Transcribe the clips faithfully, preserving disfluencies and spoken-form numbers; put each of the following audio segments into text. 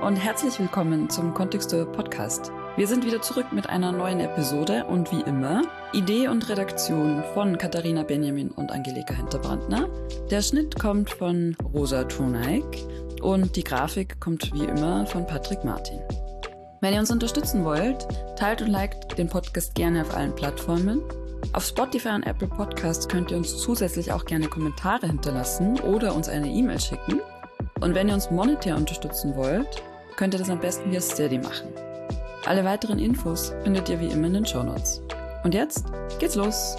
und herzlich willkommen zum Kontextur Podcast. Wir sind wieder zurück mit einer neuen Episode und wie immer Idee und Redaktion von Katharina Benjamin und Angelika Hinterbrandner. Der Schnitt kommt von Rosa Trunaik und die Grafik kommt wie immer von Patrick Martin. Wenn ihr uns unterstützen wollt, teilt und liked den Podcast gerne auf allen Plattformen. Auf Spotify und Apple Podcasts könnt ihr uns zusätzlich auch gerne Kommentare hinterlassen oder uns eine E-Mail schicken. Und wenn ihr uns monetär unterstützen wollt, könnt ihr das am besten via Steady machen. Alle weiteren Infos findet ihr wie immer in den Shownotes. Und jetzt geht's los!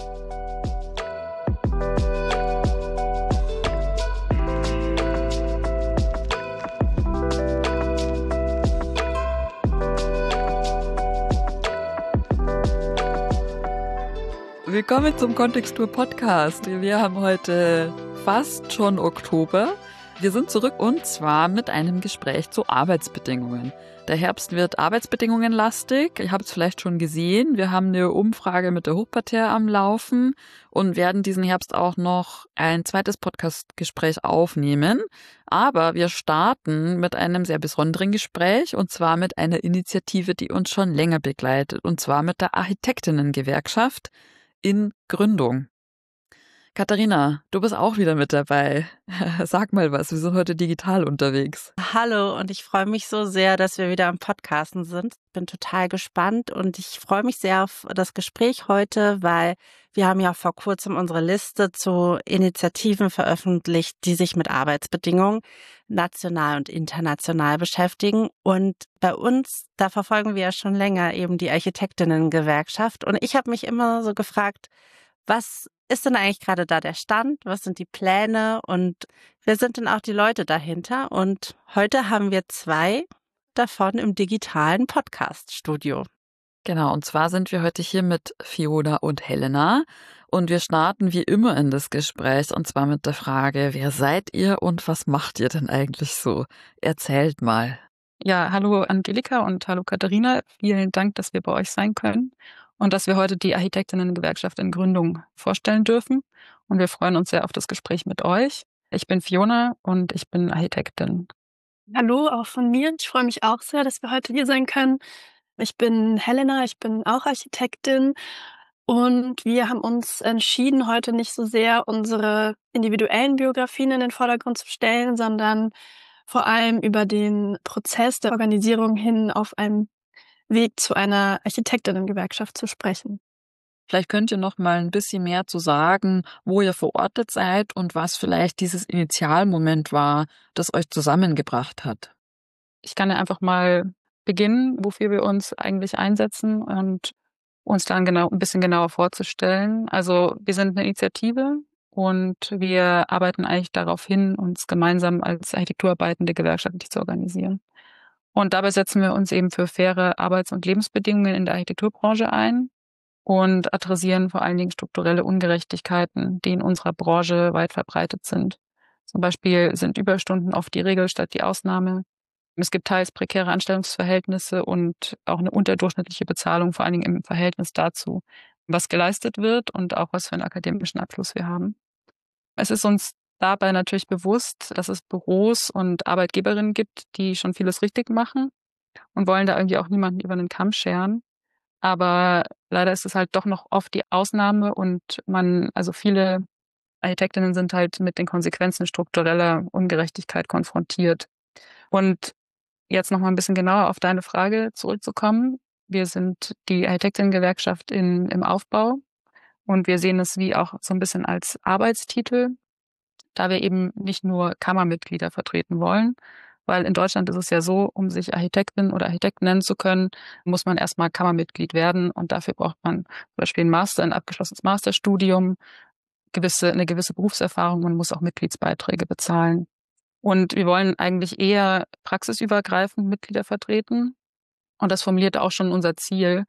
Willkommen zum Kontextur Podcast. Wir haben heute fast schon Oktober. Wir sind zurück und zwar mit einem Gespräch zu Arbeitsbedingungen. Der Herbst wird arbeitsbedingungenlastig. Ihr habt es vielleicht schon gesehen. Wir haben eine Umfrage mit der Hochparterre am Laufen und werden diesen Herbst auch noch ein zweites Podcast-Gespräch aufnehmen. Aber wir starten mit einem sehr besonderen Gespräch und zwar mit einer Initiative, die uns schon länger begleitet, und zwar mit der Architektinnengewerkschaft in Gründung. Katharina, du bist auch wieder mit dabei. Sag mal was, wir sind heute digital unterwegs. Hallo, und ich freue mich so sehr, dass wir wieder am Podcasten sind. Ich bin total gespannt und ich freue mich sehr auf das Gespräch heute, weil wir haben ja vor kurzem unsere Liste zu Initiativen veröffentlicht, die sich mit Arbeitsbedingungen national und international beschäftigen. Und bei uns, da verfolgen wir ja schon länger eben die Architektinnengewerkschaft. Und ich habe mich immer so gefragt, was ist denn eigentlich gerade da der Stand? Was sind die Pläne? Und wer sind denn auch die Leute dahinter? Und heute haben wir zwei davon im digitalen Podcast-Studio. Genau, und zwar sind wir heute hier mit Fiona und Helena. Und wir starten wie immer in das Gespräch, und zwar mit der Frage, wer seid ihr und was macht ihr denn eigentlich so? Erzählt mal. Ja, hallo Angelika und hallo Katharina. Vielen Dank, dass wir bei euch sein können und dass wir heute die Architektinnengewerkschaft in Gründung vorstellen dürfen. Und wir freuen uns sehr auf das Gespräch mit euch. Ich bin Fiona und ich bin Architektin. Hallo, auch von mir. Ich freue mich auch sehr, dass wir heute hier sein können. Ich bin Helena, ich bin auch Architektin und wir haben uns entschieden, heute nicht so sehr unsere individuellen Biografien in den Vordergrund zu stellen, sondern vor allem über den Prozess der Organisierung hin auf einem Weg zu einer Architektinnengewerkschaft zu sprechen. Vielleicht könnt ihr noch mal ein bisschen mehr zu sagen, wo ihr verortet seid und was vielleicht dieses Initialmoment war, das euch zusammengebracht hat. Ich kann ja einfach mal beginnen, wofür wir uns eigentlich einsetzen und uns dann genau ein bisschen genauer vorzustellen. Also wir sind eine Initiative und wir arbeiten eigentlich darauf hin, uns gemeinsam als architekturarbeitende gewerkschaftlich zu organisieren. Und dabei setzen wir uns eben für faire Arbeits- und Lebensbedingungen in der Architekturbranche ein und adressieren vor allen Dingen strukturelle Ungerechtigkeiten, die in unserer Branche weit verbreitet sind. Zum Beispiel sind Überstunden oft die Regel statt die Ausnahme. Es gibt teils prekäre Anstellungsverhältnisse und auch eine unterdurchschnittliche Bezahlung, vor allen Dingen im Verhältnis dazu, was geleistet wird und auch was für einen akademischen Abschluss wir haben. Es ist uns dabei natürlich bewusst, dass es Büros und Arbeitgeberinnen gibt, die schon vieles richtig machen und wollen da irgendwie auch niemanden über den Kamm scheren. Aber leider ist es halt doch noch oft die Ausnahme und man, also viele Architektinnen sind halt mit den Konsequenzen struktureller Ungerechtigkeit konfrontiert. Und jetzt noch mal ein bisschen genauer auf deine Frage zurückzukommen. Wir sind die Architektinnengewerkschaft in, im Aufbau und wir sehen es wie auch so ein bisschen als Arbeitstitel, da wir eben nicht nur Kammermitglieder vertreten wollen, weil in Deutschland ist es ja so, um sich Architektin oder Architekt nennen zu können, muss man erstmal Kammermitglied werden und dafür braucht man zum Beispiel einen Master, ein abgeschlossenes Masterstudium, gewisse, eine gewisse Berufserfahrung, man muss auch Mitgliedsbeiträge bezahlen. Und wir wollen eigentlich eher praxisübergreifend Mitglieder vertreten. Und das formuliert auch schon unser Ziel,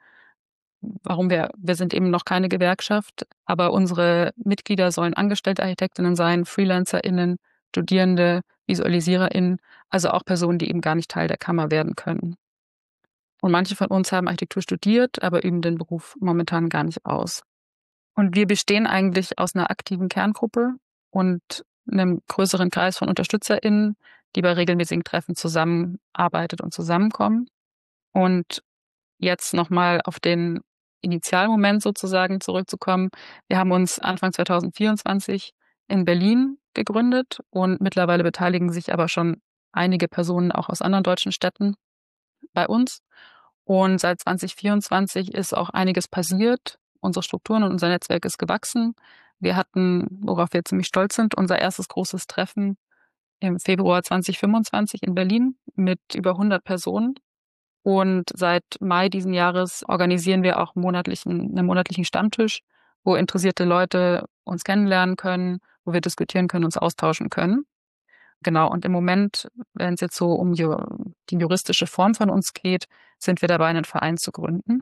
warum wir, wir sind eben noch keine Gewerkschaft, aber unsere Mitglieder sollen angestellte Architektinnen sein, FreelancerInnen, Studierende, VisualisiererInnen, also auch Personen, die eben gar nicht Teil der Kammer werden können. Und manche von uns haben Architektur studiert, aber üben den Beruf momentan gar nicht aus. Und wir bestehen eigentlich aus einer aktiven Kerngruppe und einem größeren Kreis von UnterstützerInnen, die bei regelmäßigen Treffen zusammenarbeitet und zusammenkommen. Und jetzt nochmal auf den Initialmoment sozusagen zurückzukommen. Wir haben uns Anfang zwanzig vierundzwanzig in Berlin gegründet und mittlerweile beteiligen sich aber schon einige Personen auch aus anderen deutschen Städten bei uns. Und seit zwanzig vierundzwanzig ist auch einiges passiert. Unsere Strukturen und unser Netzwerk ist gewachsen. Wir hatten, worauf wir ziemlich stolz sind, unser erstes großes Treffen im Februar zwanzig fünfundzwanzig in Berlin mit über hundert Personen. Und seit Mai diesen Jahres organisieren wir auch monatlichen, einen monatlichen Stammtisch, wo interessierte Leute uns kennenlernen können, wo wir diskutieren können, uns austauschen können. Genau, und im Moment, wenn es jetzt so um die juristische Form von uns geht, sind wir dabei, einen Verein zu gründen.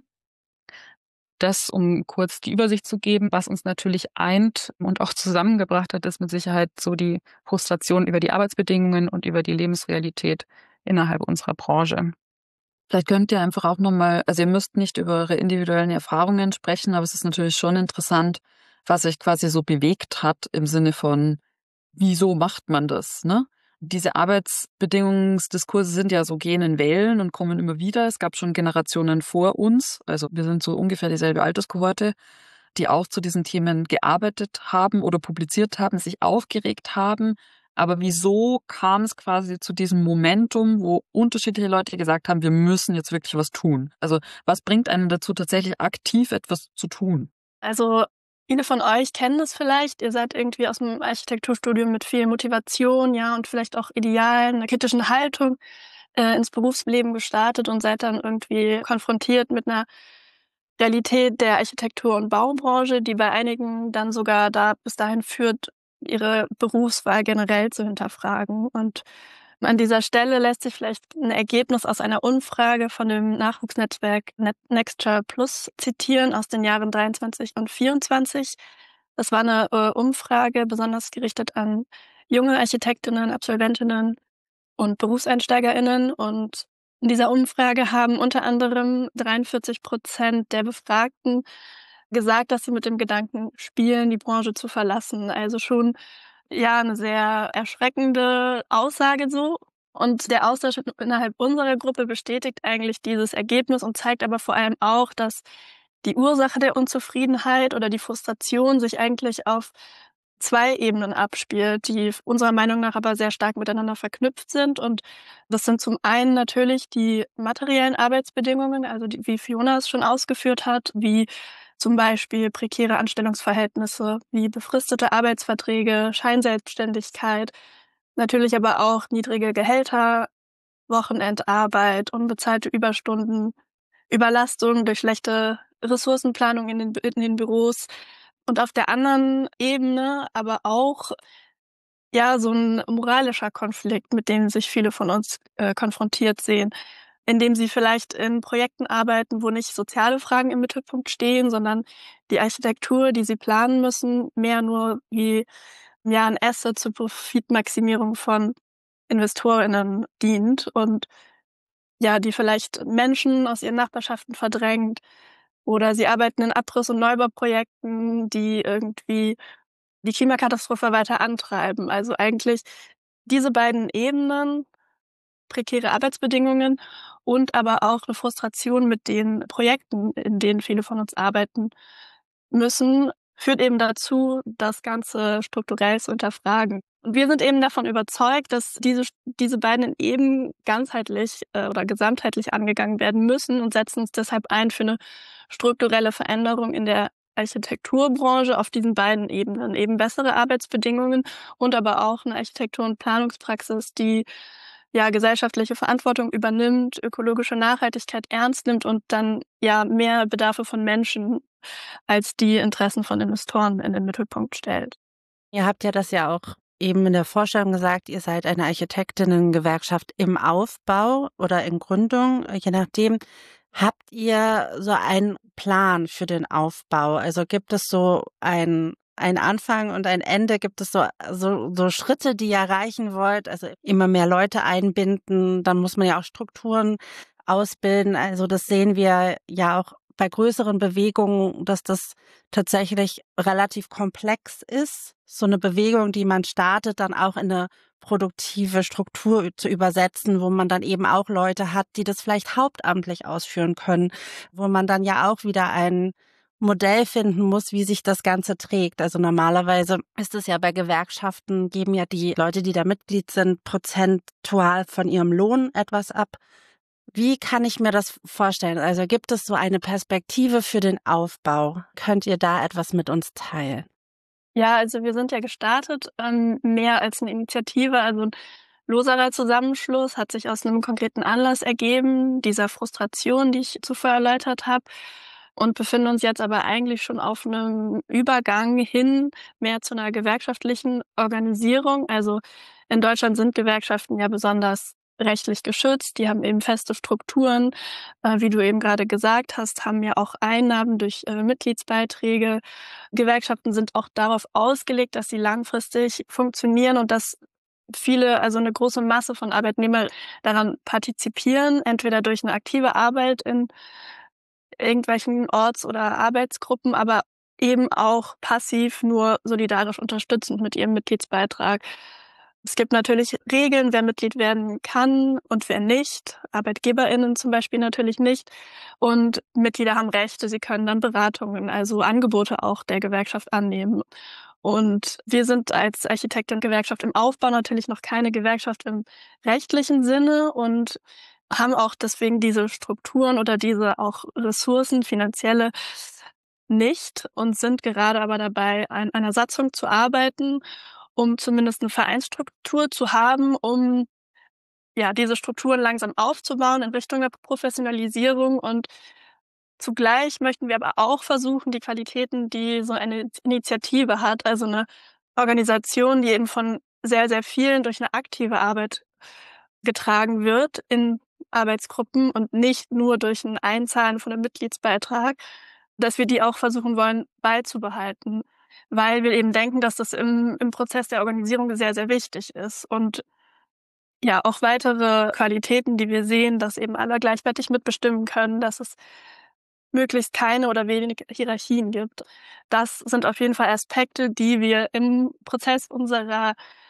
Das, um kurz die Übersicht zu geben, was uns natürlich eint und auch zusammengebracht hat, ist mit Sicherheit so die Frustration über die Arbeitsbedingungen und über die Lebensrealität innerhalb unserer Branche. Vielleicht könnt ihr einfach auch nochmal, also ihr müsst nicht über eure individuellen Erfahrungen sprechen, aber es ist natürlich schon interessant, was euch quasi so bewegt hat im Sinne von, wieso macht man das, ne? Diese Arbeitsbedingungsdiskurse sind ja so gehen in Wellen und kommen immer wieder. Es gab schon Generationen vor uns, also wir sind so ungefähr dieselbe Alterskohorte, die auch zu diesen Themen gearbeitet haben oder publiziert haben, sich aufgeregt haben. Aber wieso kam es quasi zu diesem Momentum, wo unterschiedliche Leute gesagt haben, wir müssen jetzt wirklich was tun? Also was bringt einen dazu, tatsächlich aktiv etwas zu tun? Also viele von euch kennen das vielleicht. Ihr seid irgendwie aus dem Architekturstudium mit viel Motivation, ja, und vielleicht auch Idealen, einer kritischen Haltung äh, ins Berufsleben gestartet und seid dann irgendwie konfrontiert mit einer Realität der Architektur- und Baubranche, die bei einigen dann sogar da bis dahin führt, ihre Berufswahl generell zu hinterfragen. Und an dieser Stelle lässt sich vielleicht ein Ergebnis aus einer Umfrage von dem Nachwuchsnetzwerk Nexture Plus zitieren aus den Jahren dreiundzwanzig und vierundzwanzig. Das war eine äh, Umfrage, besonders gerichtet an junge Architektinnen, Absolventinnen und BerufseinsteigerInnen. Und in dieser Umfrage haben unter anderem dreiundvierzig Prozent der Befragten gesagt, dass sie mit dem Gedanken spielen, die Branche zu verlassen. Also schon ja eine sehr erschreckende Aussage so. Und der Austausch innerhalb unserer Gruppe bestätigt eigentlich dieses Ergebnis und zeigt aber vor allem auch, dass die Ursache der Unzufriedenheit oder die Frustration sich eigentlich auf zwei Ebenen abspielt, die unserer Meinung nach aber sehr stark miteinander verknüpft sind. Und das sind zum einen natürlich die materiellen Arbeitsbedingungen, also die, wie Fiona es schon ausgeführt hat, wie zum Beispiel prekäre Anstellungsverhältnisse, wie befristete Arbeitsverträge, Scheinselbstständigkeit, natürlich aber auch niedrige Gehälter, Wochenendarbeit, unbezahlte Überstunden, Überlastung durch schlechte Ressourcenplanung in den, in den Büros. Und auf der anderen Ebene aber auch ja so ein moralischer Konflikt, mit dem sich viele von uns äh, konfrontiert sehen, indem sie vielleicht in Projekten arbeiten, wo nicht soziale Fragen im Mittelpunkt stehen, sondern die Architektur, die sie planen müssen, mehr nur wie ja ein Asset zur Profitmaximierung von InvestorInnen dient und ja, die vielleicht Menschen aus ihren Nachbarschaften verdrängt. Oder sie arbeiten in Abriss- und Neubauprojekten, die irgendwie die Klimakatastrophe weiter antreiben. Also eigentlich diese beiden Ebenen, prekäre Arbeitsbedingungen und aber auch eine Frustration mit den Projekten, in denen viele von uns arbeiten müssen, führt eben dazu, das Ganze strukturell zu hinterfragen. Und wir sind eben davon überzeugt, dass diese, diese beiden Ebenen ganzheitlich äh, oder gesamtheitlich angegangen werden müssen und setzen uns deshalb ein für eine strukturelle Veränderung in der Architekturbranche auf diesen beiden Ebenen. Eben bessere Arbeitsbedingungen und aber auch eine Architektur- und Planungspraxis, die ja gesellschaftliche Verantwortung übernimmt, ökologische Nachhaltigkeit ernst nimmt und dann ja mehr Bedarfe von Menschen als die Interessen von Investoren in den Mittelpunkt stellt. Ihr habt ja das ja auch eben in der Vorstellung gesagt, ihr seid eine Architektinnengewerkschaft im Aufbau oder in Gründung, je nachdem. Habt ihr so einen Plan für den Aufbau? Also gibt es so ein ein Anfang und ein Ende? Gibt es so, so, so Schritte, die ihr erreichen wollt? Also immer mehr Leute einbinden, dann muss man ja auch Strukturen ausbilden. Also das sehen wir ja auch bei größeren Bewegungen, dass das tatsächlich relativ komplex ist. So eine Bewegung, die man startet, dann auch in eine produktive Struktur zu übersetzen, wo man dann eben auch Leute hat, die das vielleicht hauptamtlich ausführen können, wo man dann ja auch wieder ein Modell finden muss, wie sich das Ganze trägt. Also normalerweise ist es ja bei Gewerkschaften, geben ja die Leute, die da Mitglied sind, prozentual von ihrem Lohn etwas ab. Wie kann ich mir das vorstellen? Also gibt es so eine Perspektive für den Aufbau? Könnt ihr da etwas mit uns teilen? Ja, also wir sind ja gestartet, ähm, mehr als eine Initiative, also ein loserer Zusammenschluss, hat sich aus einem konkreten Anlass ergeben, dieser Frustration, die ich zuvor erläutert habe, und befinden uns jetzt aber eigentlich schon auf einem Übergang hin mehr zu einer gewerkschaftlichen Organisierung. Also in Deutschland sind Gewerkschaften ja besonders rechtlich geschützt, die haben eben feste Strukturen, äh, wie du eben gerade gesagt hast, haben ja auch Einnahmen durch äh, Mitgliedsbeiträge. Gewerkschaften sind auch darauf ausgelegt, dass sie langfristig funktionieren und dass viele, also eine große Masse von Arbeitnehmern daran partizipieren, entweder durch eine aktive Arbeit in irgendwelchen Orts- oder Arbeitsgruppen, aber eben auch passiv nur solidarisch unterstützend mit ihrem Mitgliedsbeitrag. Es gibt natürlich Regeln, wer Mitglied werden kann und wer nicht. ArbeitgeberInnen zum Beispiel natürlich nicht. Und Mitglieder haben Rechte, sie können dann Beratungen, also Angebote auch der Gewerkschaft annehmen. Und wir sind als Architektengewerkschaft im Aufbau natürlich noch keine Gewerkschaft im rechtlichen Sinne und haben auch deswegen diese Strukturen oder diese auch Ressourcen, finanzielle, nicht und sind gerade aber dabei, an einer Satzung zu arbeiten, um zumindest eine Vereinsstruktur zu haben, um ja diese Strukturen langsam aufzubauen in Richtung der Professionalisierung. Und zugleich möchten wir aber auch versuchen, die Qualitäten, die so eine Initiative hat, also eine Organisation, die eben von sehr, sehr vielen durch eine aktive Arbeit getragen wird in Arbeitsgruppen und nicht nur durch ein Einzahlen von einem Mitgliedsbeitrag, dass wir die auch versuchen wollen beizubehalten, weil wir eben denken, dass das im, im Prozess der Organisierung sehr, sehr wichtig ist. Und ja, auch weitere Qualitäten, die wir sehen, dass eben alle gleichwertig mitbestimmen können, dass es möglichst keine oder wenig Hierarchien gibt. Das sind auf jeden Fall Aspekte, die wir im Prozess unserer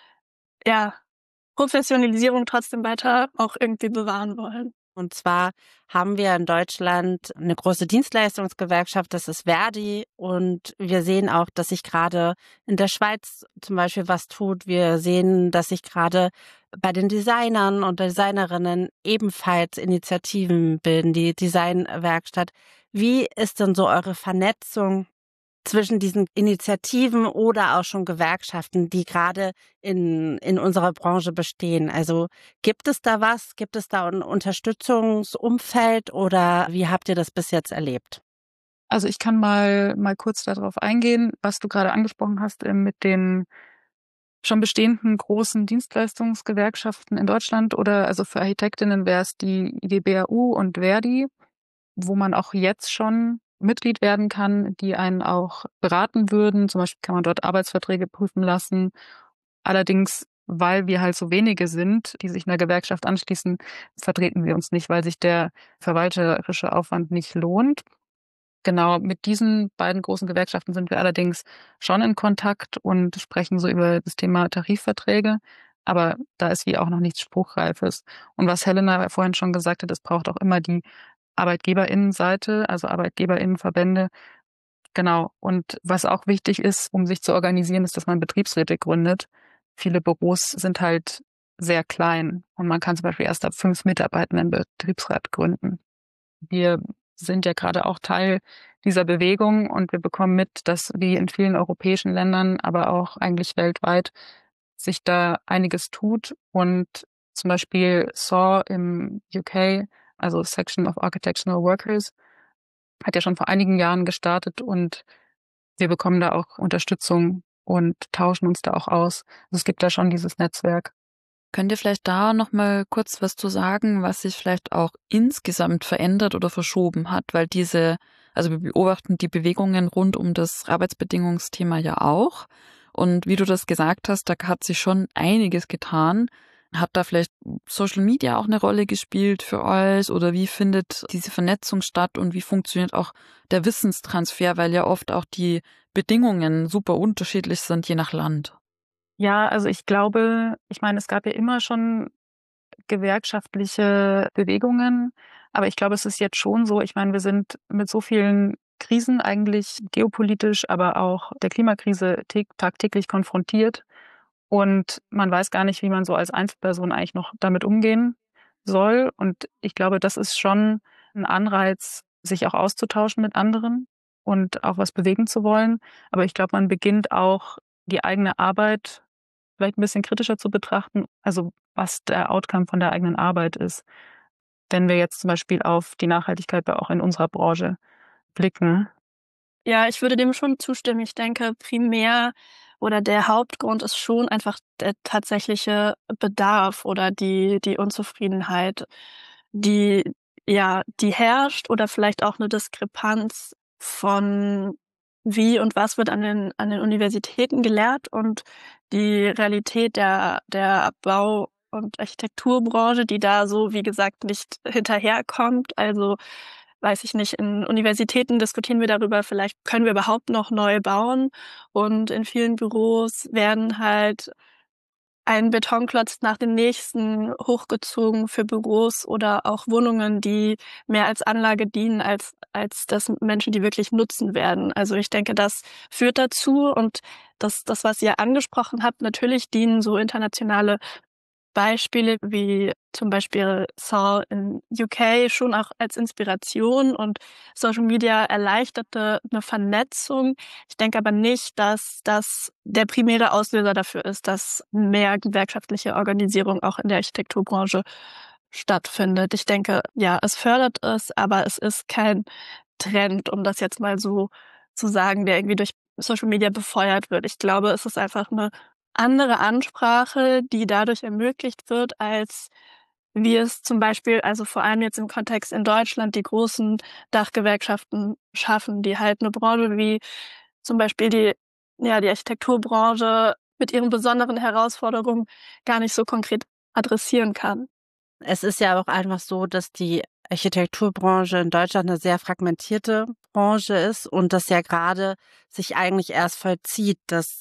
ja, Professionalisierung trotzdem weiter auch irgendwie bewahren wollen. Und zwar haben wir in Deutschland eine große Dienstleistungsgewerkschaft, das ist Verdi. Und wir sehen auch, dass sich gerade in der Schweiz zum Beispiel was tut. Wir sehen, dass sich gerade bei den Designern und Designerinnen ebenfalls Initiativen bilden, die Designwerkstatt. Wie ist denn so eure Vernetzung zwischen diesen Initiativen oder auch schon Gewerkschaften, die gerade in, in unserer Branche bestehen? Also gibt es da was? Gibt es da ein Unterstützungsumfeld oder wie habt ihr das bis jetzt erlebt? Also ich kann mal, mal kurz darauf eingehen, was du gerade angesprochen hast äh, mit den schon bestehenden großen Dienstleistungsgewerkschaften in Deutschland oder also für Architektinnen wäre es die I D B A U und Verdi, wo man auch jetzt schon Mitglied werden kann, die einen auch beraten würden. Zum Beispiel kann man dort Arbeitsverträge prüfen lassen. Allerdings, weil wir halt so wenige sind, die sich einer Gewerkschaft anschließen, vertreten wir uns nicht, weil sich der verwalterische Aufwand nicht lohnt. Genau, mit diesen beiden großen Gewerkschaften sind wir allerdings schon in Kontakt und sprechen so über das Thema Tarifverträge. Aber da ist wie auch noch nichts Spruchreifes. Und was Helena vorhin schon gesagt hat, es braucht auch immer die Arbeitgeberinnenseite, also Arbeitgeberinnenverbände. Genau. Und was auch wichtig ist, um sich zu organisieren, ist, dass man Betriebsräte gründet. Viele Büros sind halt sehr klein und man kann zum Beispiel erst ab fünf Mitarbeitern einen Betriebsrat gründen. Wir sind ja gerade auch Teil dieser Bewegung und wir bekommen mit, dass wie in vielen europäischen Ländern, aber auch eigentlich weltweit, sich da einiges tut. Und zum Beispiel S A W im U K, also Section of Architectural Workers, hat ja schon vor einigen Jahren gestartet und wir bekommen da auch Unterstützung und tauschen uns da auch aus. Also es gibt da schon dieses Netzwerk. Könnt ihr vielleicht da noch mal kurz was zu sagen, was sich vielleicht auch insgesamt verändert oder verschoben hat? Weil diese, also wir beobachten die Bewegungen rund um das Arbeitsbedingungsthema ja auch. Und wie du das gesagt hast, da hat sich schon einiges getan. Hat da vielleicht Social Media auch eine Rolle gespielt für euch? Oder wie findet diese Vernetzung statt und wie funktioniert auch der Wissenstransfer? Weil ja oft auch die Bedingungen super unterschiedlich sind, je nach Land. Ja, also ich glaube, ich meine, es gab ja immer schon gewerkschaftliche Bewegungen, aber ich glaube, es ist jetzt schon so, ich meine, wir sind mit so vielen Krisen eigentlich geopolitisch, aber auch der Klimakrise tä- tagtäglich konfrontiert und man weiß gar nicht, wie man so als Einzelperson eigentlich noch damit umgehen soll. Und ich glaube, das ist schon ein Anreiz, sich auch auszutauschen mit anderen und auch was bewegen zu wollen. Aber ich glaube, man beginnt auch die eigene Arbeit vielleicht ein bisschen kritischer zu betrachten, also was der Outcome von der eigenen Arbeit ist. Wenn wir jetzt zum Beispiel auf die Nachhaltigkeit auch in unserer Branche blicken. Ja, ich würde dem schon zustimmen. Ich denke, primär oder der Hauptgrund ist schon einfach der tatsächliche Bedarf oder die, die Unzufriedenheit, die, ja, die herrscht oder vielleicht auch eine Diskrepanz von wie und was wird an den, an den Universitäten gelehrt und die Realität der, der Bau- und Architekturbranche, die da so, wie gesagt, nicht hinterherkommt. Also weiß ich nicht, in Universitäten diskutieren wir darüber, vielleicht können wir überhaupt noch neu bauen. Und in vielen Büros werden halt ein Betonklotz nach dem nächsten hochgezogen für Büros oder auch Wohnungen, die mehr als Anlage dienen, als, als das Menschen, die wirklich nutzen werden. Also ich denke, das führt dazu und das, das, was ihr angesprochen habt, natürlich dienen so internationale Beispiele wie zum Beispiel Saul in U K schon auch als Inspiration und Social Media erleichterte eine Vernetzung. Ich denke aber nicht, dass das der primäre Auslöser dafür ist, dass mehr gewerkschaftliche Organisierung auch in der Architekturbranche stattfindet. Ich denke, ja, es fördert es, aber es ist kein Trend, um das jetzt mal so zu sagen, der irgendwie durch Social Media befeuert wird. Ich glaube, es ist einfach eine andere Ansprache, die dadurch ermöglicht wird, als wie es zum Beispiel, also vor allem jetzt im Kontext in Deutschland, die großen Dachgewerkschaften schaffen, die halt eine Branche wie zum Beispiel die, ja, die Architekturbranche mit ihren besonderen Herausforderungen gar nicht so konkret adressieren kann. Es ist ja auch einfach so, dass die Architekturbranche in Deutschland eine sehr fragmentierte Branche ist und das ja gerade sich eigentlich erst vollzieht, dass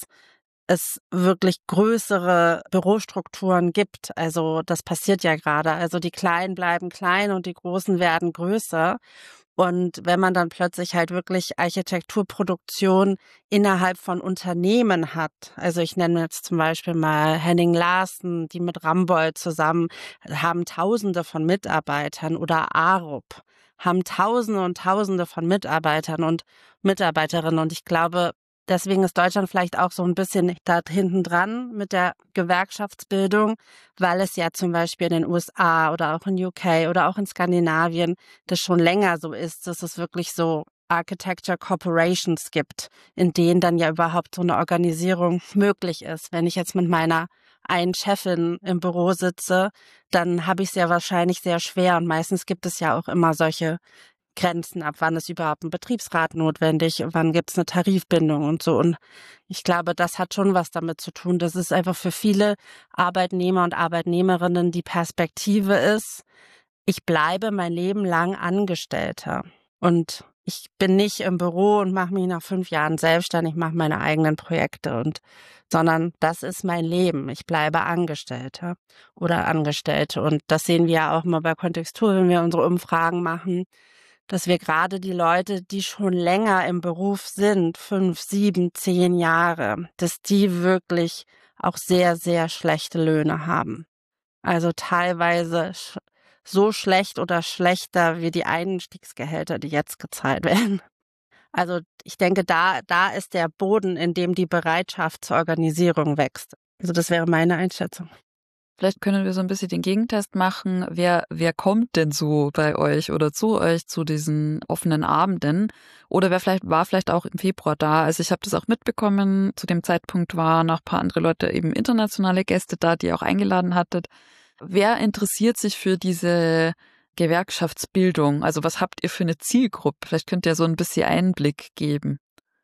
es wirklich größere Bürostrukturen gibt. Also das passiert ja gerade. Also die Kleinen bleiben klein und die Großen werden größer. Und wenn man dann plötzlich halt wirklich Architekturproduktion innerhalb von Unternehmen hat, also ich nenne jetzt zum Beispiel mal Henning Larsen, die mit Ramboll zusammen haben Tausende von Mitarbeitern oder Arup haben Tausende und Tausende von Mitarbeitern und Mitarbeiterinnen. Und ich glaube, deswegen ist Deutschland vielleicht auch so ein bisschen da hinten dran mit der Gewerkschaftsbildung, weil es ja zum Beispiel in den U S A oder auch in U K oder auch in Skandinavien das schon länger so ist, dass es wirklich so Architecture Corporations gibt, in denen dann ja überhaupt so eine Organisierung möglich ist. Wenn ich jetzt mit meiner einen Chefin im Büro sitze, dann habe ich es ja wahrscheinlich sehr schwer und meistens gibt es ja auch immer solche Grenzen, ab wann ist überhaupt ein Betriebsrat notwendig, wann gibt es eine Tarifbindung und so. Und ich glaube, das hat schon was damit zu tun, dass es einfach für viele Arbeitnehmer und Arbeitnehmerinnen die Perspektive ist, ich bleibe mein Leben lang Angestellter und ich bin nicht im Büro und mache mich nach fünf Jahren selbstständig, mache meine eigenen Projekte und sondern das ist mein Leben. Ich bleibe Angestellter oder Angestellte und das sehen wir ja auch mal bei Kontextur, wenn wir unsere Umfragen machen, dass wir gerade die Leute, die schon länger im Beruf sind, fünf, sieben, zehn Jahre, dass die wirklich auch sehr, sehr schlechte Löhne haben. Also teilweise sch so schlecht oder schlechter wie die Einstiegsgehälter, die jetzt gezahlt werden. Also ich denke, da, da ist der Boden, in dem die Bereitschaft zur Organisierung wächst. Also das wäre meine Einschätzung. Vielleicht können wir so ein bisschen den Gegentest machen. Wer, wer kommt denn so bei euch oder zu euch zu diesen offenen Abenden? Oder wer vielleicht war vielleicht auch im Februar da? Also ich habe das auch mitbekommen. Zu dem Zeitpunkt waren noch ein paar andere Leute, eben internationale Gäste da, die ihr auch eingeladen hattet. Wer interessiert sich für diese Gewerkschaftsbildung? Also was habt ihr für eine Zielgruppe? Vielleicht könnt ihr so ein bisschen Einblick geben.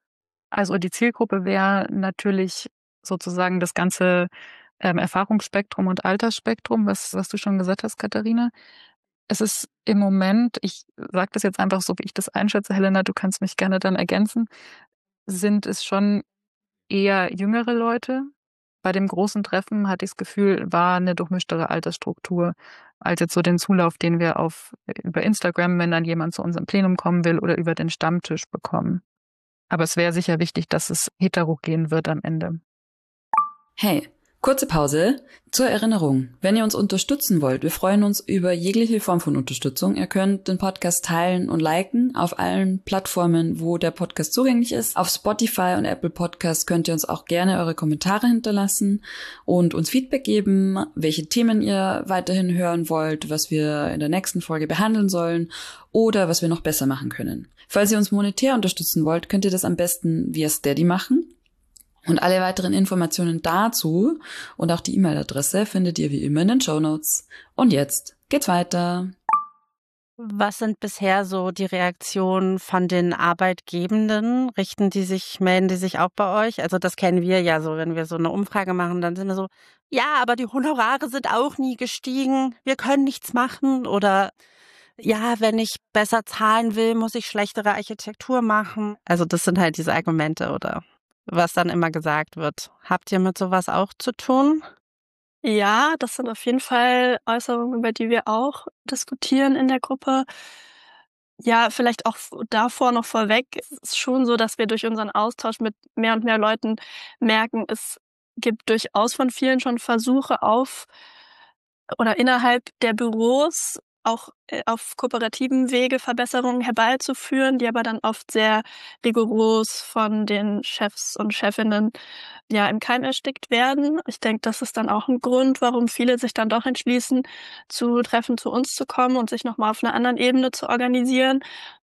Also die Zielgruppe wäre natürlich sozusagen das ganze ähm, Erfahrungsspektrum und Altersspektrum, was, was du schon gesagt hast, Katharina. Es ist im Moment, ich sage das jetzt einfach so, wie ich das einschätze, Helena, du kannst mich gerne dann ergänzen, sind es schon eher jüngere Leute, bei dem großen Treffen hatte ich das Gefühl, war eine durchmischtere Altersstruktur als jetzt so den Zulauf, den wir auf über Instagram, wenn dann jemand zu unserem Plenum kommen will, oder über den Stammtisch bekommen. Aber es wäre sicher wichtig, dass es heterogen wird am Ende. Hey, kurze Pause. Zur Erinnerung, wenn ihr uns unterstützen wollt, wir freuen uns über jegliche Form von Unterstützung. Ihr könnt den Podcast teilen und liken auf allen Plattformen, wo der Podcast zugänglich ist. Auf Spotify und Apple Podcasts könnt ihr uns auch gerne eure Kommentare hinterlassen und uns Feedback geben, welche Themen ihr weiterhin hören wollt, was wir in der nächsten Folge behandeln sollen oder was wir noch besser machen können. Falls ihr uns monetär unterstützen wollt, könnt ihr das am besten via Steady machen. Und alle weiteren Informationen dazu und auch die E-Mail-Adresse findet ihr wie immer in den Shownotes. Und jetzt geht's weiter. Was sind bisher so die Reaktionen von den Arbeitgebenden? Richten die sich, melden die sich auch bei euch? Also das kennen wir ja so, wenn wir so eine Umfrage machen, dann sind wir so, ja, aber die Honorare sind auch nie gestiegen, wir können nichts machen. Oder ja, wenn ich besser zahlen will, muss ich schlechtere Architektur machen. Also das sind halt diese Argumente, oder was dann immer gesagt wird. Habt ihr mit sowas auch zu tun? Ja, das sind auf jeden Fall Äußerungen, über die wir auch diskutieren in der Gruppe. Ja, vielleicht auch f- davor noch vorweg. Es ist schon so, dass wir durch unseren Austausch mit mehr und mehr Leuten merken, es gibt durchaus von vielen schon Versuche auf oder innerhalb der Büros auch äh, auf kooperativen Wege Verbesserungen herbeizuführen, die aber dann oft sehr rigoros von den Chefs und Chefinnen ja im Keim erstickt werden. Ich denke, das ist dann auch ein Grund, warum viele sich dann doch entschließen, zu Treffen zu uns zu kommen und sich nochmal auf einer anderen Ebene zu organisieren.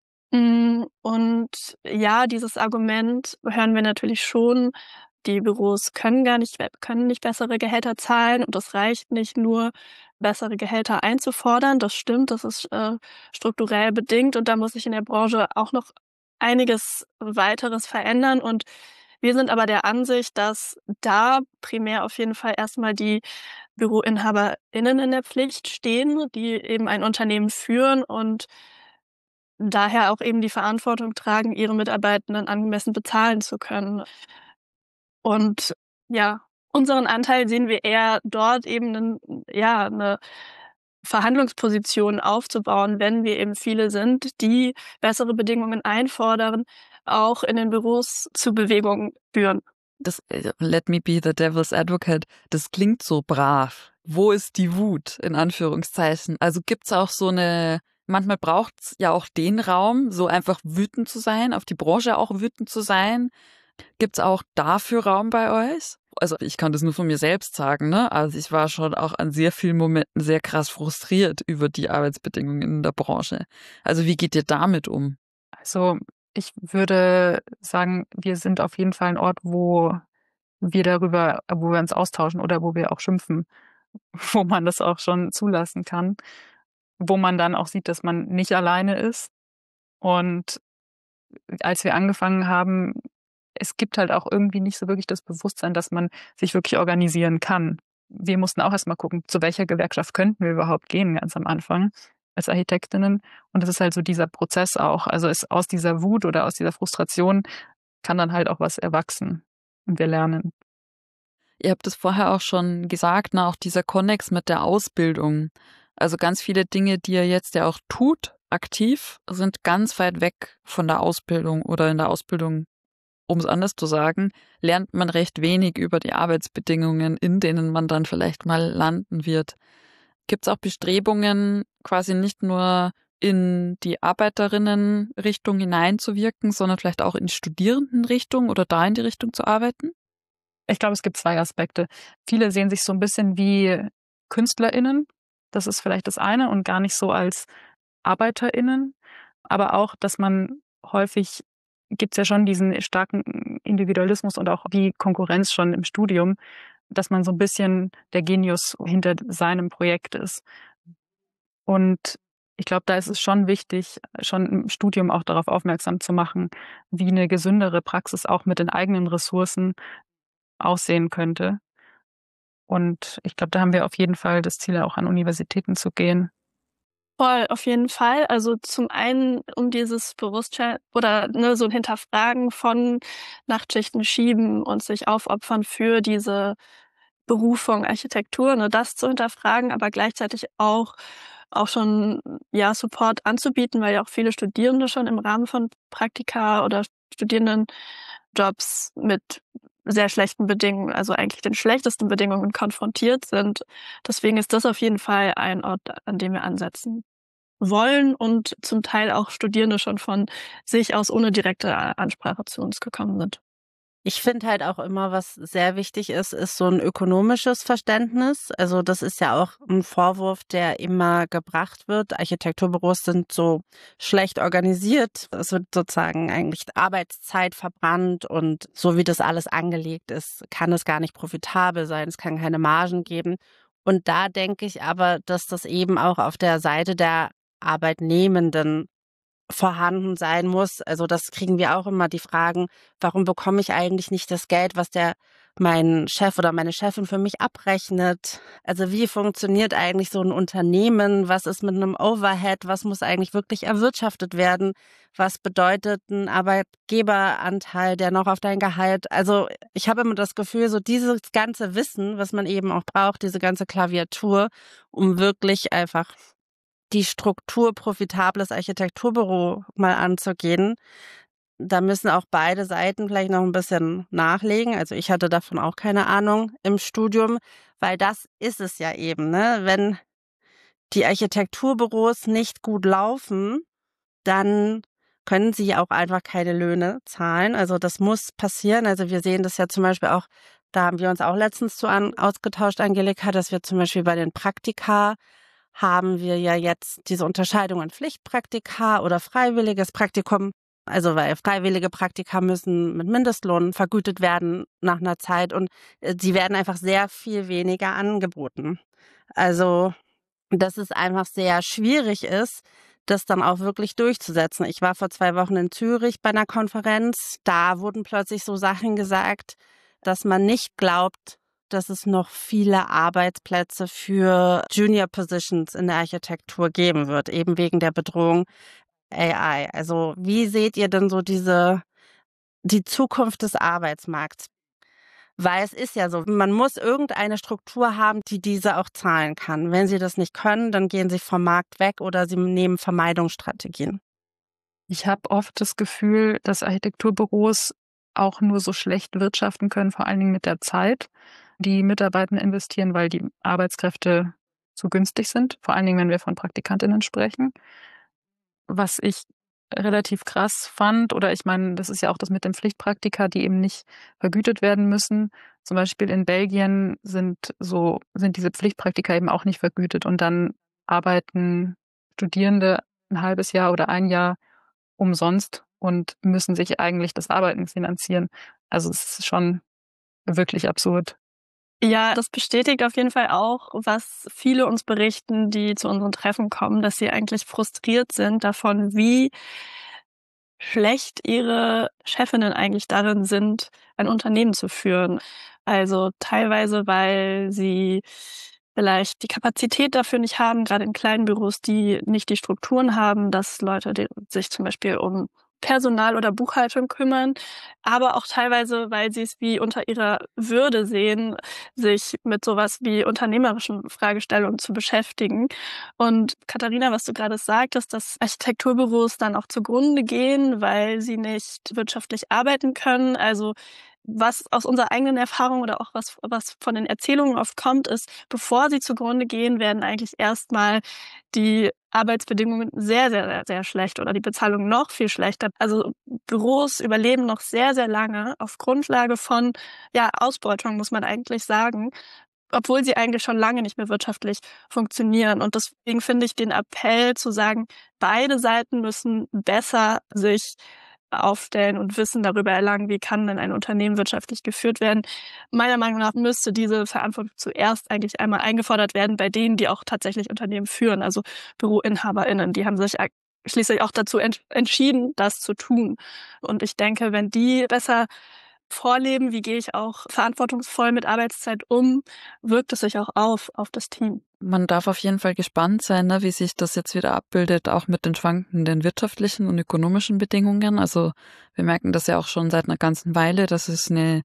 Mm, Und ja, dieses Argument hören wir natürlich schon. Die Büros können gar nicht, können nicht bessere Gehälter zahlen und es reicht nicht nur, bessere Gehälter einzufordern. Das stimmt, das ist äh, strukturell bedingt und da muss sich in der Branche auch noch einiges weiteres verändern. Und wir sind aber der Ansicht, dass da primär auf jeden Fall erstmal die BüroinhaberInnen in der Pflicht stehen, die eben ein Unternehmen führen und daher auch eben die Verantwortung tragen, ihre Mitarbeitenden angemessen bezahlen zu können. Und ja, unseren Anteil sehen wir eher dort eben 'nen ja, 'ne Verhandlungsposition aufzubauen, wenn wir eben viele sind, die bessere Bedingungen einfordern, auch in den Büros zu Bewegungen führen. Das, äh, let me be the devil's advocate, das klingt so brav. Wo ist die Wut, in Anführungszeichen? Also gibt's auch so eine, manchmal braucht's ja auch den Raum, so einfach wütend zu sein, auf die Branche auch wütend zu sein. Gibt's auch dafür Raum bei euch? Also ich kann das nur von mir selbst sagen, ne? Also ich war schon auch an sehr vielen Momenten sehr krass frustriert über die Arbeitsbedingungen in der Branche. Also wie geht ihr damit um? Also ich würde sagen, wir sind auf jeden Fall ein Ort, wo wir darüber, wo wir uns austauschen oder wo wir auch schimpfen, wo man das auch schon zulassen kann, wo man dann auch sieht, dass man nicht alleine ist. Und als wir angefangen haben, es gibt halt auch irgendwie nicht so wirklich das Bewusstsein, dass man sich wirklich organisieren kann. Wir mussten auch erstmal gucken, zu welcher Gewerkschaft könnten wir überhaupt gehen, ganz am Anfang als Architektinnen. Und das ist halt so dieser Prozess auch. Also es, aus dieser Wut oder aus dieser Frustration kann dann halt auch was erwachsen und wir lernen. Ihr habt es vorher auch schon gesagt, ne, auch dieser Konnex mit der Ausbildung. Also ganz viele Dinge, die ihr jetzt ja auch tut, aktiv, sind ganz weit weg von der Ausbildung oder in der Ausbildung, um es anders zu sagen, lernt man recht wenig über die Arbeitsbedingungen, in denen man dann vielleicht mal landen wird. Gibt es auch Bestrebungen, quasi nicht nur in die Arbeiterinnenrichtung hineinzuwirken, sondern vielleicht auch in die Studierendenrichtung oder da in die Richtung zu arbeiten? Ich glaube, es gibt zwei Aspekte. Viele sehen sich so ein bisschen wie KünstlerInnen. Das ist vielleicht das eine und gar nicht so als ArbeiterInnen. Aber auch, dass man häufig, gibt es ja schon diesen starken Individualismus und auch die Konkurrenz schon im Studium, dass man so ein bisschen der Genius hinter seinem Projekt ist. Und ich glaube, da ist es schon wichtig, schon im Studium auch darauf aufmerksam zu machen, wie eine gesündere Praxis auch mit den eigenen Ressourcen aussehen könnte. Und ich glaube, da haben wir auf jeden Fall das Ziel, auch an Universitäten zu gehen. Voll, auf jeden Fall. Also zum einen um dieses Bewusstsein oder ne, so ein Hinterfragen von Nachtschichten schieben und sich aufopfern für diese Berufung Architektur, ne, das zu hinterfragen, aber gleichzeitig auch auch schon ja Support anzubieten, weil ja auch viele Studierende schon im Rahmen von Praktika oder Studierendenjobs mit sehr schlechten Bedingungen, also eigentlich den schlechtesten Bedingungen konfrontiert sind. Deswegen ist das auf jeden Fall ein Ort, an dem wir ansetzen wollen und zum Teil auch Studierende schon von sich aus ohne direkte Ansprache zu uns gekommen sind. Ich finde halt auch immer, was sehr wichtig ist, ist so ein ökonomisches Verständnis. Also das ist ja auch ein Vorwurf, der immer gebracht wird. Architekturbüros sind so schlecht organisiert. Es wird sozusagen eigentlich Arbeitszeit verbrannt und so wie das alles angelegt ist, kann es gar nicht profitabel sein. Es kann keine Margen geben. Und da denke ich aber, dass das eben auch auf der Seite der Arbeitnehmenden vorhanden sein muss. Also das kriegen wir auch immer die Fragen, warum bekomme ich eigentlich nicht das Geld, was der mein Chef oder meine Chefin für mich abrechnet? Also wie funktioniert eigentlich so ein Unternehmen? Was ist mit einem Overhead? Was muss eigentlich wirklich erwirtschaftet werden? Was bedeutet ein Arbeitgeberanteil, der noch auf dein Gehalt? Also ich habe immer das Gefühl, so dieses ganze Wissen, was man eben auch braucht, diese ganze Klaviatur, um wirklich einfach die Struktur profitables Architekturbüro mal anzugehen. Da müssen auch beide Seiten vielleicht noch ein bisschen nachlegen. Also ich hatte davon auch keine Ahnung im Studium, weil das ist es ja eben, ne? Wenn die Architekturbüros nicht gut laufen, dann können sie auch einfach keine Löhne zahlen. Also das muss passieren. Also wir sehen das ja zum Beispiel auch, da haben wir uns auch letztens zu an, ausgetauscht, Angelika, dass wir zum Beispiel bei den Praktika haben wir ja jetzt diese Unterscheidung in Pflichtpraktika oder freiwilliges Praktikum. Also weil freiwillige Praktika müssen mit Mindestlohn vergütet werden nach einer Zeit und sie werden einfach sehr viel weniger angeboten. Also dass es einfach sehr schwierig ist, das dann auch wirklich durchzusetzen. Ich war vor zwei Wochen in Zürich bei einer Konferenz. Da wurden plötzlich so Sachen gesagt, dass man nicht glaubt, dass es noch viele Arbeitsplätze für Junior Positions in der Architektur geben wird, eben wegen der Bedrohung A I. Also wie seht ihr denn so diese die Zukunft des Arbeitsmarkts? Weil es ist ja so, man muss irgendeine Struktur haben, die diese auch zahlen kann. Wenn sie das nicht können, dann gehen sie vom Markt weg oder sie nehmen Vermeidungsstrategien. Ich habe oft das Gefühl, dass Architekturbüros auch nur so schlecht wirtschaften können, vor allen Dingen mit der Zeit, die Mitarbeitenden investieren, weil die Arbeitskräfte zu günstig sind, vor allen Dingen, wenn wir von Praktikantinnen sprechen. Was ich relativ krass fand, oder ich meine, das ist ja auch das mit den Pflichtpraktika, die eben nicht vergütet werden müssen. Zum Beispiel in Belgien sind so, sind diese Pflichtpraktika eben auch nicht vergütet und dann arbeiten Studierende ein halbes Jahr oder ein Jahr umsonst und müssen sich eigentlich das Arbeiten finanzieren. Also es ist schon wirklich absurd. Ja, das bestätigt auf jeden Fall auch, was viele uns berichten, die zu unseren Treffen kommen, dass sie eigentlich frustriert sind davon, wie schlecht ihre Chefinnen eigentlich darin sind, ein Unternehmen zu führen. Also teilweise, weil sie vielleicht die Kapazität dafür nicht haben, gerade in kleinen Büros, die nicht die Strukturen haben, dass Leute die sich zum Beispiel um Personal oder Buchhaltung kümmern, aber auch teilweise, weil sie es wie unter ihrer Würde sehen, sich mit sowas wie unternehmerischen Fragestellungen zu beschäftigen. Und Katharina, was du gerade sagtest, dass Architekturbüros dann auch zugrunde gehen, weil sie nicht wirtschaftlich arbeiten können. Also was aus unserer eigenen Erfahrung oder auch was, was von den Erzählungen oft kommt, ist, bevor sie zugrunde gehen, werden eigentlich erstmal die Arbeitsbedingungen sehr, sehr, sehr, sehr schlecht oder die Bezahlung noch viel schlechter. Also Büros überleben noch sehr, sehr lange auf Grundlage von ja, Ausbeutung, muss man eigentlich sagen, obwohl sie eigentlich schon lange nicht mehr wirtschaftlich funktionieren. Und deswegen finde ich den Appell zu sagen, beide Seiten müssen besser sich aufstellen und Wissen darüber erlangen, wie kann denn ein Unternehmen wirtschaftlich geführt werden. Meiner Meinung nach müsste diese Verantwortung zuerst eigentlich einmal eingefordert werden bei denen, die auch tatsächlich Unternehmen führen, also BüroinhaberInnen. Die haben sich schließlich auch dazu ent- entschieden, das zu tun. Und ich denke, wenn die besser vorleben, wie gehe ich auch verantwortungsvoll mit Arbeitszeit um, wirkt es sich auch auf, auf das Team. Man darf auf jeden Fall gespannt sein, ne, wie sich das jetzt wieder abbildet, auch mit den schwankenden wirtschaftlichen und ökonomischen Bedingungen. Also wir merken das ja auch schon seit einer ganzen Weile, dass es eine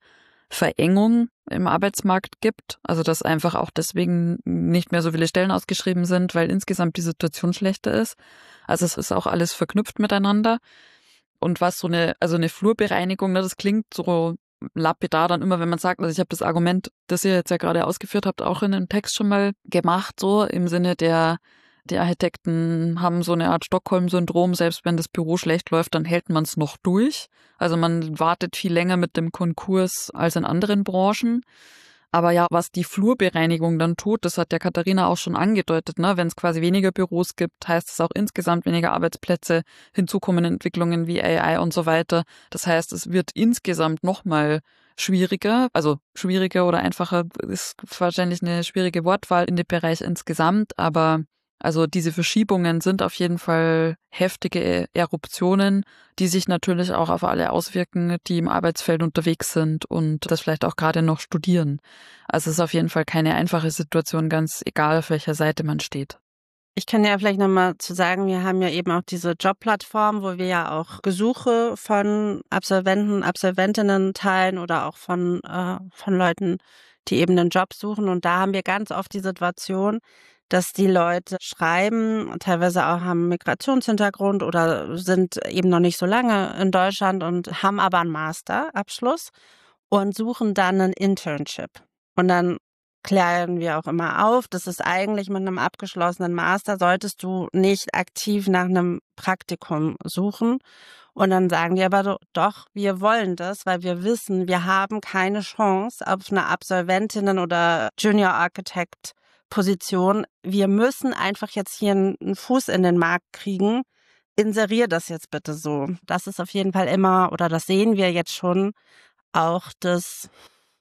Verengung im Arbeitsmarkt gibt. Also dass einfach auch deswegen nicht mehr so viele Stellen ausgeschrieben sind, weil insgesamt die Situation schlechter ist. Also es ist auch alles verknüpft miteinander. Und was so eine, also eine Flurbereinigung, ne, das klingt so lapidar dann immer, wenn man sagt, also ich habe das Argument, das ihr jetzt ja gerade ausgeführt habt, auch in einem Text schon mal gemacht, so im Sinne der, die Architekten haben so eine Art Stockholm-Syndrom, selbst wenn das Büro schlecht läuft, dann hält man es noch durch. Also man wartet viel länger mit dem Konkurs als in anderen Branchen. Aber ja, was die Flurbereinigung dann tut, das hat ja Katharina auch schon angedeutet, ne? Wenn es quasi weniger Büros gibt, heißt es auch insgesamt weniger Arbeitsplätze, hinzu kommen Entwicklungen wie A I und so weiter. Das heißt, es wird insgesamt nochmal schwieriger, also schwieriger oder einfacher ist wahrscheinlich eine schwierige Wortwahl in dem Bereich insgesamt, aber also diese Verschiebungen sind auf jeden Fall heftige Eruptionen, die sich natürlich auch auf alle auswirken, die im Arbeitsfeld unterwegs sind und das vielleicht auch gerade noch studieren. Also es ist auf jeden Fall keine einfache Situation, ganz egal, auf welcher Seite man steht. Ich kann ja vielleicht nochmal zu sagen, wir haben ja eben auch diese Jobplattform, wo wir ja auch Gesuche von Absolventen, Absolventinnen teilen oder auch von, äh, von Leuten, die eben einen Job suchen. Und da haben wir ganz oft die Situation, dass die Leute schreiben, teilweise auch haben Migrationshintergrund oder sind eben noch nicht so lange in Deutschland und haben aber einen Masterabschluss und suchen dann ein Internship. Und dann klären wir auch immer auf, das ist eigentlich mit einem abgeschlossenen Master, solltest du nicht aktiv nach einem Praktikum suchen. Und dann sagen die aber doch, wir wollen das, weil wir wissen, wir haben keine Chance auf eine Absolventinnen- oder Junior Architect Position. Wir müssen einfach jetzt hier einen Fuß in den Markt kriegen. Inserier das jetzt bitte so. Das ist auf jeden Fall immer, oder das sehen wir jetzt schon, auch das,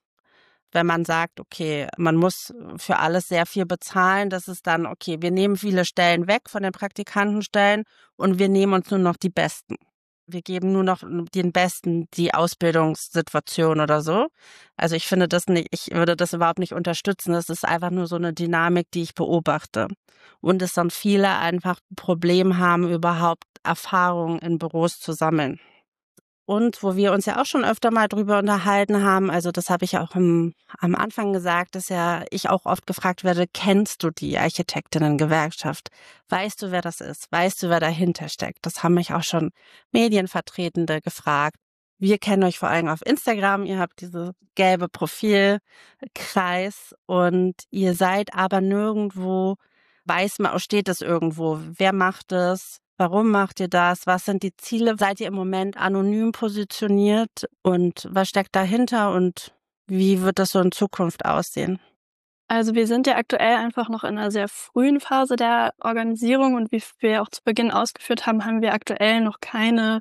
wenn man sagt, okay, man muss für alles sehr viel bezahlen, das ist dann, okay, wir nehmen viele Stellen weg von den Praktikantenstellen und wir nehmen uns nur noch die Besten. Wir geben nur noch den Besten die Ausbildungssituation oder so. Also ich finde das nicht, ich würde das überhaupt nicht unterstützen. Das ist einfach nur so eine Dynamik, die ich beobachte. Und es dann viele einfach ein Problem haben, überhaupt Erfahrungen in Büros zu sammeln. Und wo wir uns ja auch schon öfter mal drüber unterhalten haben, also das habe ich auch im, am Anfang gesagt, dass ja ich auch oft gefragt werde, kennst du die Architektinnen-Gewerkschaft? Weißt du, wer das ist? Weißt du, wer dahinter steckt? Das haben mich auch schon Medienvertretende gefragt. Wir kennen euch vor allem auf Instagram, ihr habt diese gelbe Profilkreis und ihr seid aber nirgendwo, weiß man, steht es irgendwo, wer macht es? Warum macht ihr das? Was sind die Ziele? Seid ihr im Moment anonym positioniert? Und was steckt dahinter? Und wie wird das so in Zukunft aussehen? Also wir sind ja aktuell einfach noch in einer sehr frühen Phase der Organisierung und wie wir auch zu Beginn ausgeführt haben, haben wir aktuell noch keine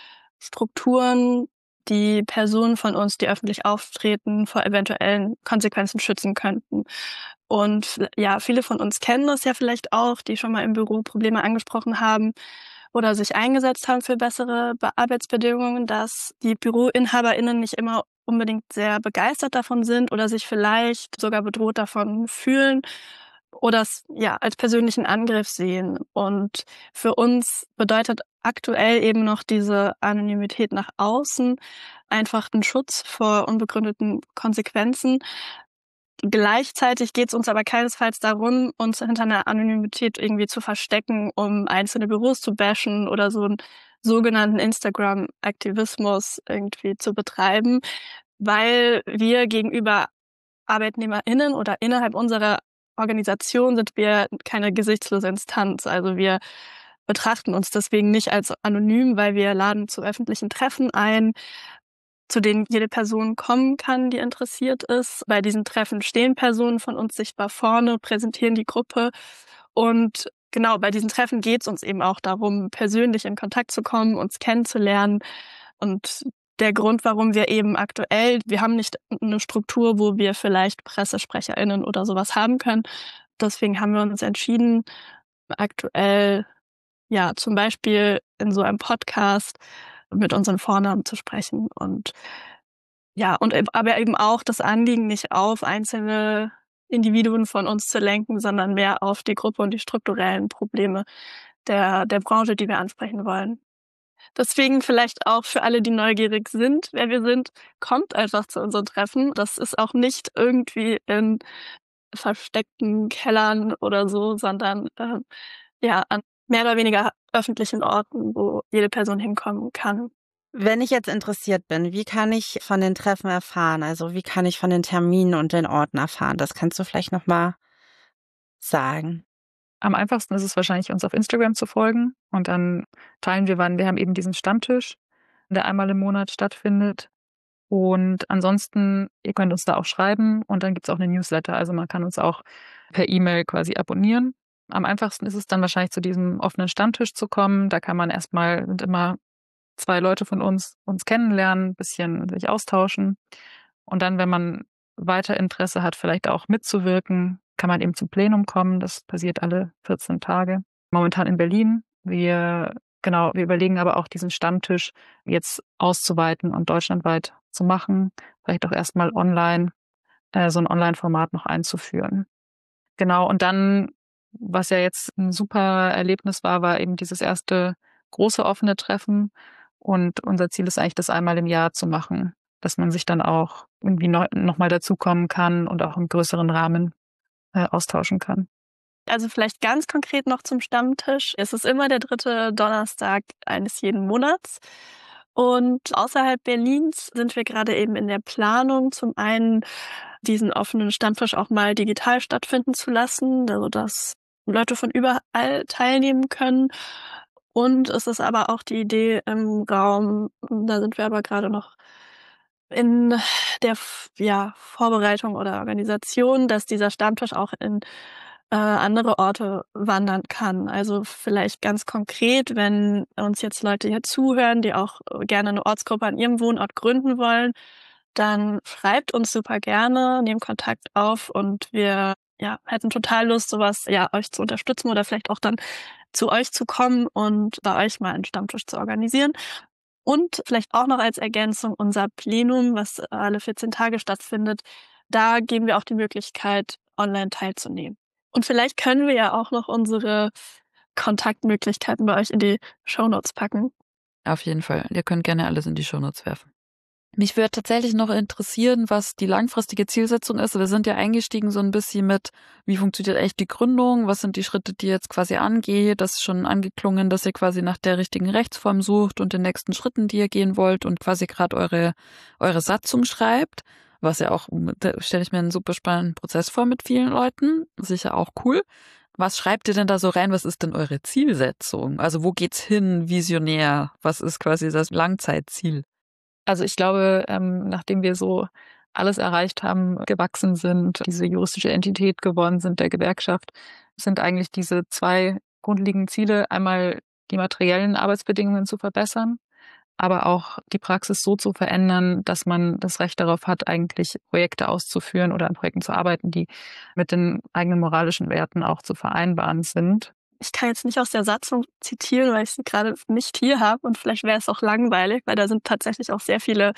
Strukturen, die Personen von uns, die öffentlich auftreten, vor eventuellen Konsequenzen schützen könnten. Und ja, viele von uns kennen das ja vielleicht auch, die schon mal im Büro Probleme angesprochen haben oder sich eingesetzt haben für bessere Arbeitsbedingungen, dass die BüroinhaberInnen nicht immer unbedingt sehr begeistert davon sind oder sich vielleicht sogar bedroht davon fühlen oder es ja als persönlichen Angriff sehen. Und für uns bedeutet aktuell eben noch diese Anonymität nach außen einfach ein Schutz vor unbegründeten Konsequenzen. Gleichzeitig geht es uns aber keinesfalls darum, uns hinter einer Anonymität irgendwie zu verstecken, um einzelne Büros zu bashen oder so einen sogenannten Instagram-Aktivismus irgendwie zu betreiben, weil wir gegenüber ArbeitnehmerInnen oder innerhalb unserer Organisation sind wir keine gesichtslose Instanz. Also wir betrachten uns deswegen nicht als anonym, weil wir laden zu öffentlichen Treffen ein, zu denen jede Person kommen kann, die interessiert ist. Bei diesen Treffen stehen Personen von uns sichtbar vorne, präsentieren die Gruppe. Und genau, bei diesen Treffen geht es uns eben auch darum, persönlich in Kontakt zu kommen, uns kennenzulernen. Und der Grund, warum wir eben aktuell, wir haben nicht eine Struktur, wo wir vielleicht PressesprecherInnen oder sowas haben können. Deswegen haben wir uns entschieden, aktuell, ja, zum Beispiel in so einem Podcast mit unseren Vornamen zu sprechen und ja, und aber eben auch das Anliegen nicht auf einzelne Individuen von uns zu lenken, sondern mehr auf die Gruppe und die strukturellen Probleme der, der Branche, die wir ansprechen wollen. Deswegen vielleicht auch für alle, die neugierig sind, wer wir sind, kommt einfach zu unseren Treffen. Das ist auch nicht irgendwie in versteckten Kellern oder so, sondern äh, ja an mehr oder weniger öffentlichen Orten, wo jede Person hinkommen kann. Wenn ich jetzt interessiert bin, wie kann ich von den Treffen erfahren? Also wie kann ich von den Terminen und den Orten erfahren? Das kannst du vielleicht nochmal sagen. Am einfachsten ist es wahrscheinlich, uns auf Instagram zu folgen und dann teilen wir, wann wir haben eben diesen Stammtisch, der einmal im Monat stattfindet. Und ansonsten, ihr könnt uns da auch schreiben und dann gibt's auch eine Newsletter. Also man kann uns auch per E-Mail quasi abonnieren. Am einfachsten ist es dann wahrscheinlich, zu diesem offenen Stammtisch zu kommen. Da kann man erstmal, sind immer zwei Leute von uns, uns kennenlernen, ein bisschen sich austauschen. Und dann, wenn man weiter Interesse hat, vielleicht auch mitzuwirken, kann man eben zum Plenum kommen. Das passiert alle vierzehn Tage. Momentan in Berlin. Wir, genau, wir überlegen aber auch, diesen Stammtisch jetzt auszuweiten und deutschlandweit zu machen. Vielleicht auch erstmal online, äh, so ein Online-Format noch einzuführen. Genau. Und dann, was ja jetzt ein super Erlebnis war, war eben dieses erste große offene Treffen. Und unser Ziel ist eigentlich, das einmal im Jahr zu machen, dass man sich dann auch irgendwie noch, noch mal dazukommen kann und auch im größeren Rahmen äh, austauschen kann. Also vielleicht ganz konkret noch zum Stammtisch. Es ist immer der dritte Donnerstag eines jeden Monats. Und außerhalb Berlins sind wir gerade eben in der Planung, zum einen diesen offenen Stammtisch auch mal digital stattfinden zu lassen, also dass Leute von überall teilnehmen können. Und es ist aber auch die Idee im Raum, da sind wir aber gerade noch in der ja, Vorbereitung oder Organisation, dass dieser Stammtisch auch in äh, andere Orte wandern kann. Also vielleicht ganz konkret, wenn uns jetzt Leute hier zuhören, die auch gerne eine Ortsgruppe an ihrem Wohnort gründen wollen, dann schreibt uns super gerne, nehmt Kontakt auf und wir ja, hätten total Lust, sowas ja euch zu unterstützen oder vielleicht auch dann zu euch zu kommen und bei euch mal einen Stammtisch zu organisieren. Und vielleicht auch noch als Ergänzung unser Plenum, was alle vierzehn Tage stattfindet. Da geben wir auch die Möglichkeit, online teilzunehmen. Und vielleicht können wir ja auch noch unsere Kontaktmöglichkeiten bei euch in die Shownotes packen. Auf jeden Fall. Ihr könnt gerne alles in die Shownotes werfen. Mich würde tatsächlich noch interessieren, was die langfristige Zielsetzung ist. Wir sind ja eingestiegen so ein bisschen mit, wie funktioniert echt die Gründung, was sind die Schritte, die ihr jetzt quasi angeht. Das ist schon angeklungen, dass ihr quasi nach der richtigen Rechtsform sucht und den nächsten Schritten, die ihr gehen wollt und quasi gerade eure, eure Satzung schreibt. Was ja auch, da stelle ich mir einen super spannenden Prozess vor mit vielen Leuten. Sicher auch cool. Was schreibt ihr denn da so rein? Was ist denn eure Zielsetzung? Also wo geht's hin, visionär? Was ist quasi das Langzeitziel? Also ich glaube, ähm, nachdem wir so alles erreicht haben, gewachsen sind, diese juristische Entität geworden sind der Gewerkschaft, sind eigentlich diese zwei grundlegenden Ziele, einmal die materiellen Arbeitsbedingungen zu verbessern, aber auch die Praxis so zu verändern, dass man das Recht darauf hat, eigentlich Projekte auszuführen oder an Projekten zu arbeiten, die mit den eigenen moralischen Werten auch zu vereinbaren sind. Ich kann jetzt nicht aus der Satzung zitieren, weil ich sie gerade nicht hier habe und vielleicht wäre es auch langweilig, weil da sind tatsächlich auch sehr viele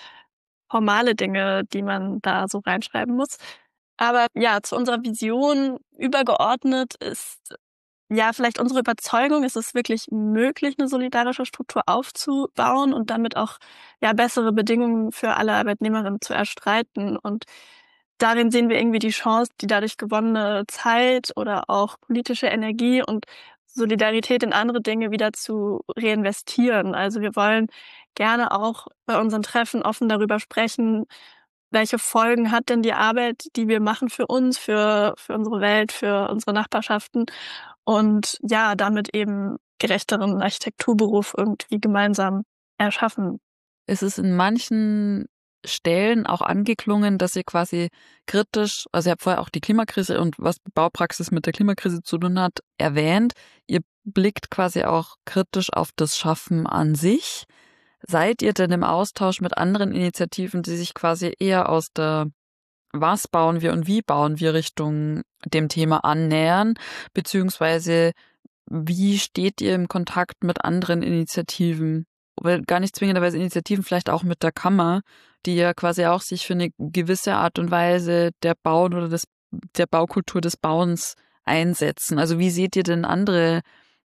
formale Dinge, die man da so reinschreiben muss. Aber ja, zu unserer Vision übergeordnet ist ja vielleicht unsere Überzeugung, es ist wirklich möglich, eine solidarische Struktur aufzubauen und damit auch ja bessere Bedingungen für alle Arbeitnehmerinnen zu erstreiten. Und darin sehen wir irgendwie die Chance, die dadurch gewonnene Zeit oder auch politische Energie und Solidarität in andere Dinge wieder zu reinvestieren. Also wir wollen gerne auch bei unseren Treffen offen darüber sprechen, welche Folgen hat denn die Arbeit, die wir machen für uns, für, für unsere Welt, für unsere Nachbarschaften und ja, damit eben gerechteren Architekturberuf irgendwie gemeinsam erschaffen. Es ist in manchen Stellen auch angeklungen, dass ihr quasi kritisch, also ihr habt vorher auch die Klimakrise und was Baupraxis mit der Klimakrise zu tun hat, erwähnt. Ihr blickt quasi auch kritisch auf das Schaffen an sich. Seid ihr denn im Austausch mit anderen Initiativen, die sich quasi eher aus der was bauen wir und wie bauen wir Richtung dem Thema annähern, beziehungsweise wie steht ihr im Kontakt mit anderen Initiativen? Weil gar nicht zwingenderweise Initiativen, vielleicht auch mit der Kammer, die ja quasi auch sich für eine gewisse Art und Weise der Bauen oder des, der Baukultur des Bauens einsetzen. Also wie seht ihr denn andere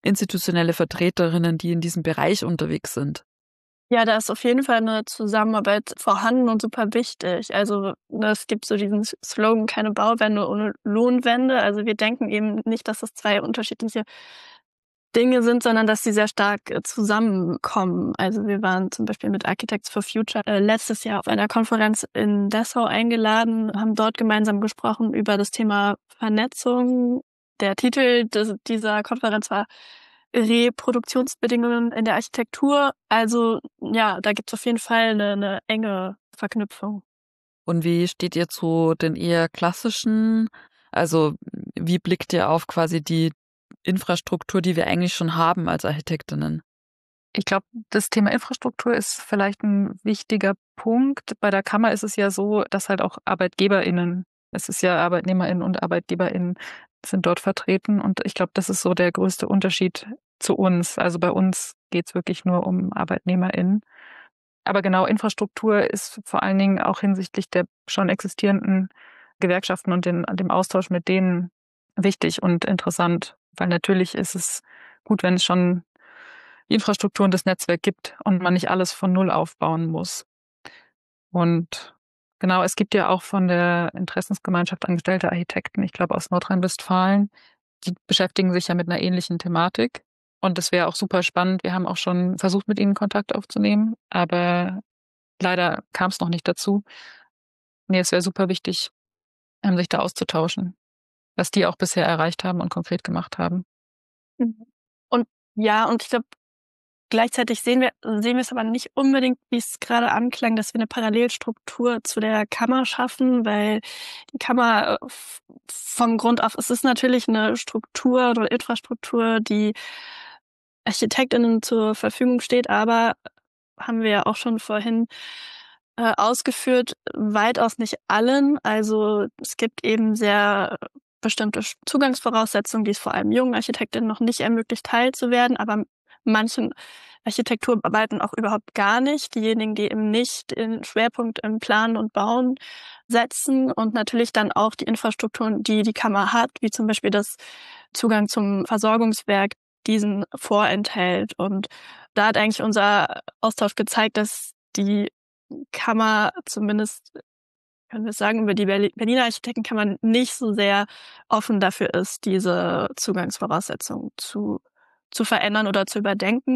institutionelle Vertreterinnen, die in diesem Bereich unterwegs sind? Ja, da ist auf jeden Fall eine Zusammenarbeit vorhanden und super wichtig. Also, ne, es gibt so diesen Slogan: „Keine Bauwende ohne Lohnwende." Also, wir denken eben nicht, dass das zwei unterschiedliche Dinge sind, sondern dass sie sehr stark äh, zusammenkommen. Also, wir waren zum Beispiel mit Architects for Future äh, letztes Jahr auf einer Konferenz in Dessau eingeladen, haben dort gemeinsam gesprochen über das Thema Vernetzung. Der Titel des dieser Konferenz war Reproduktionsbedingungen in der Architektur. Also, ja, da gibt's auf jeden Fall eine 'ne enge Verknüpfung. Und wie steht ihr zu den eher klassischen, also wie blickt ihr auf quasi die Infrastruktur, die wir eigentlich schon haben als Architektinnen? Ich glaube, das Thema Infrastruktur ist vielleicht ein wichtiger Punkt. Bei der Kammer ist es ja so, dass halt auch ArbeitgeberInnen, es ist ja ArbeitnehmerInnen und ArbeitgeberInnen sind dort vertreten. Und ich glaube, das ist so der größte Unterschied zu uns. Also bei uns geht's wirklich nur um ArbeitnehmerInnen. Aber genau, Infrastruktur ist vor allen Dingen auch hinsichtlich der schon existierenden Gewerkschaften und den, dem Austausch mit denen wichtig und interessant. Weil natürlich ist es gut, wenn es schon die Infrastruktur und das Netzwerk gibt und man nicht alles von Null aufbauen muss. Und genau, es gibt ja auch von der Interessensgemeinschaft Angestellte Architekten, ich glaube aus Nordrhein-Westfalen, die beschäftigen sich ja mit einer ähnlichen Thematik. Und das wäre auch super spannend. Wir haben auch schon versucht, mit ihnen Kontakt aufzunehmen, aber leider kam es noch nicht dazu. Nee, es wäre super wichtig, ähm, sich da auszutauschen, was die auch bisher erreicht haben und konkret gemacht haben. Mhm. Und ja, und ich glaube, gleichzeitig sehen wir sehen wir es aber nicht unbedingt, wie es gerade anklang, dass wir eine Parallelstruktur zu der Kammer schaffen, weil die Kammer äh, f vom Grund auf, es ist natürlich eine Struktur oder Infrastruktur, die ArchitektInnen zur Verfügung steht, aber haben wir ja auch schon vorhin äh, ausgeführt, weitaus nicht allen. Also, es gibt eben sehr bestimmte Sch Zugangsvoraussetzungen, die es vor allem jungen Architektinnen noch nicht ermöglicht, teilzuwerden, aber manchen Architekturarbeiten auch überhaupt gar nicht. Diejenigen, die eben nicht den Schwerpunkt im Planen und Bauen setzen und natürlich dann auch die Infrastrukturen, die die Kammer hat, wie zum Beispiel das Zugang zum Versorgungswerk, diesen vorenthält. Und da hat eigentlich unser Austausch gezeigt, dass die Kammer zumindest, können wir sagen, über die Berli- Berliner Architektenkammer nicht so sehr offen dafür ist, diese Zugangsvoraussetzungen zu, zu verändern oder zu überdenken.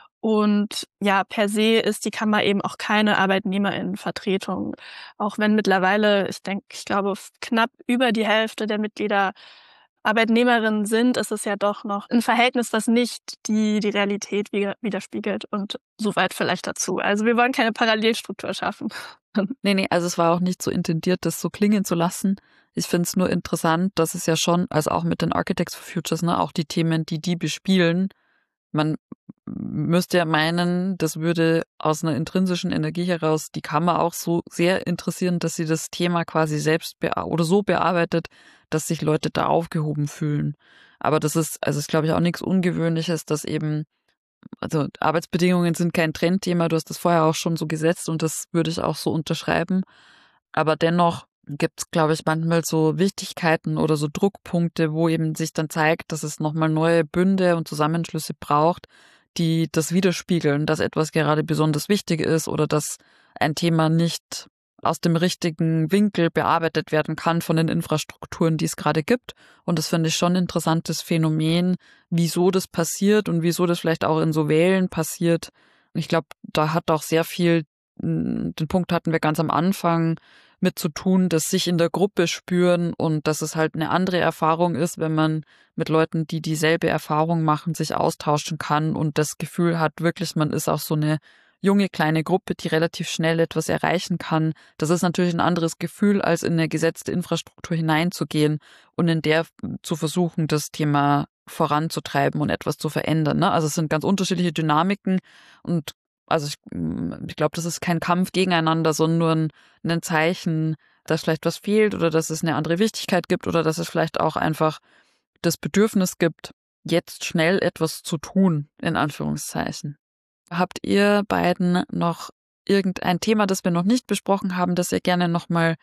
Und ja, per se ist die Kammer eben auch keine Arbeitnehmerinnenvertretung. Auch wenn mittlerweile, ich denke, ich glaube, knapp über die Hälfte der Mitglieder Arbeitnehmerinnen sind, ist es ja doch noch ein Verhältnis, was nicht die, die Realität wider- widerspiegelt, und soweit vielleicht dazu. Also wir wollen keine Parallelstruktur schaffen. Nee, nee, also es war auch nicht so intendiert, das so klingen zu lassen. Ich finde es nur interessant, dass es ja schon, also auch mit den Architects for Futures, ne, auch die Themen, die die bespielen, man müsste ja meinen, das würde aus einer intrinsischen Energie heraus die Kammer auch so sehr interessieren, dass sie das Thema quasi selbst bea- oder so bearbeitet, dass sich Leute da aufgehoben fühlen. Aber das ist, also ist glaube ich auch nichts Ungewöhnliches, dass eben, also Arbeitsbedingungen sind kein Trendthema, du hast das vorher auch schon so gesetzt und das würde ich auch so unterschreiben. Aber dennoch gibt es, glaube ich, manchmal so Wichtigkeiten oder so Druckpunkte, wo eben sich dann zeigt, dass es nochmal neue Bünde und Zusammenschlüsse braucht, die das widerspiegeln, dass etwas gerade besonders wichtig ist oder dass ein Thema nicht aus dem richtigen Winkel bearbeitet werden kann von den Infrastrukturen, die es gerade gibt. Und das finde ich schon ein interessantes Phänomen, wieso das passiert und wieso das vielleicht auch in so Wellen passiert. Ich glaube, da hat auch sehr viel, den Punkt hatten wir ganz am Anfang, mit zu tun, dass sich in der Gruppe spüren und dass es halt eine andere Erfahrung ist, wenn man mit Leuten, die dieselbe Erfahrung machen, sich austauschen kann und das Gefühl hat, wirklich, man ist auch so eine junge kleine Gruppe, die relativ schnell etwas erreichen kann. Das ist natürlich ein anderes Gefühl, als in eine gesetzte Infrastruktur hineinzugehen und in der zu versuchen, das Thema voranzutreiben und etwas zu verändern. Ne? Also es sind ganz unterschiedliche Dynamiken und also ich, ich glaube, das ist kein Kampf gegeneinander, sondern nur ein, ein Zeichen, dass vielleicht was fehlt oder dass es eine andere Wichtigkeit gibt oder dass es vielleicht auch einfach das Bedürfnis gibt, jetzt schnell etwas zu tun, in Anführungszeichen. Habt ihr beiden noch irgendein Thema, das wir noch nicht besprochen haben, das ihr gerne nochmal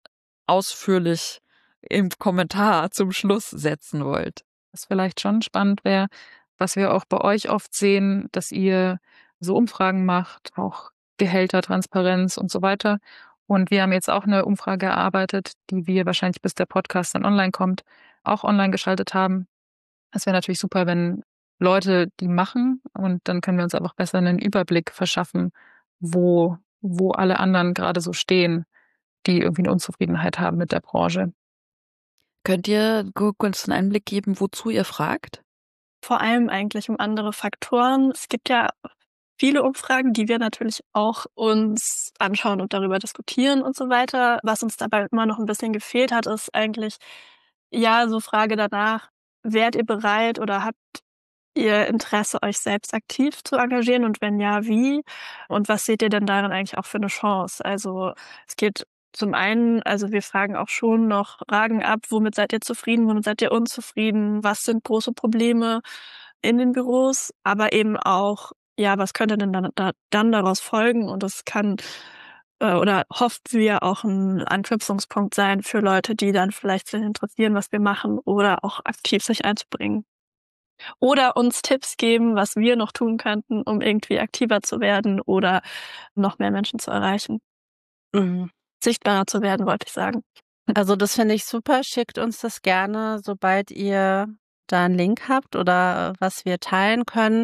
ausführlich im Kommentar zum Schluss setzen wollt? Was vielleicht schon spannend wäre, was wir auch bei euch oft sehen, dass ihr so Umfragen macht, auch Gehälter, Transparenz und so weiter. Und wir haben jetzt auch eine Umfrage erarbeitet, die wir wahrscheinlich, bis der Podcast dann online kommt, auch online geschaltet haben. Es wäre natürlich super, wenn Leute die machen, und dann können wir uns einfach besser einen Überblick verschaffen, wo, wo alle anderen gerade so stehen, die irgendwie eine Unzufriedenheit haben mit der Branche. Könnt ihr kurz einen Einblick geben, wozu ihr fragt? Vor allem eigentlich um andere Faktoren. Es gibt ja viele Umfragen, die wir natürlich auch uns anschauen und darüber diskutieren und so weiter. Was uns dabei immer noch ein bisschen gefehlt hat, ist eigentlich, ja, so Frage danach, wärt ihr bereit oder habt ihr Interesse, euch selbst aktiv zu engagieren, und wenn ja, wie? Und was seht ihr denn darin eigentlich auch für eine Chance? Also es geht zum einen, also wir fragen auch schon noch Fragen ab, womit seid ihr zufrieden, womit seid ihr unzufrieden, was sind große Probleme in den Büros, aber eben auch, ja, was könnte denn dann, da, dann daraus folgen? Und das kann äh, oder hofft wir auch ein Anknüpfungspunkt sein für Leute, die dann vielleicht sich interessieren, was wir machen, oder auch aktiv sich einzubringen. Oder uns Tipps geben, was wir noch tun könnten, um irgendwie aktiver zu werden oder noch mehr Menschen zu erreichen. Mhm. Sichtbarer zu werden, wollte ich sagen. Also das finde ich super. Schickt uns das gerne, sobald ihr da einen Link habt oder was wir teilen können.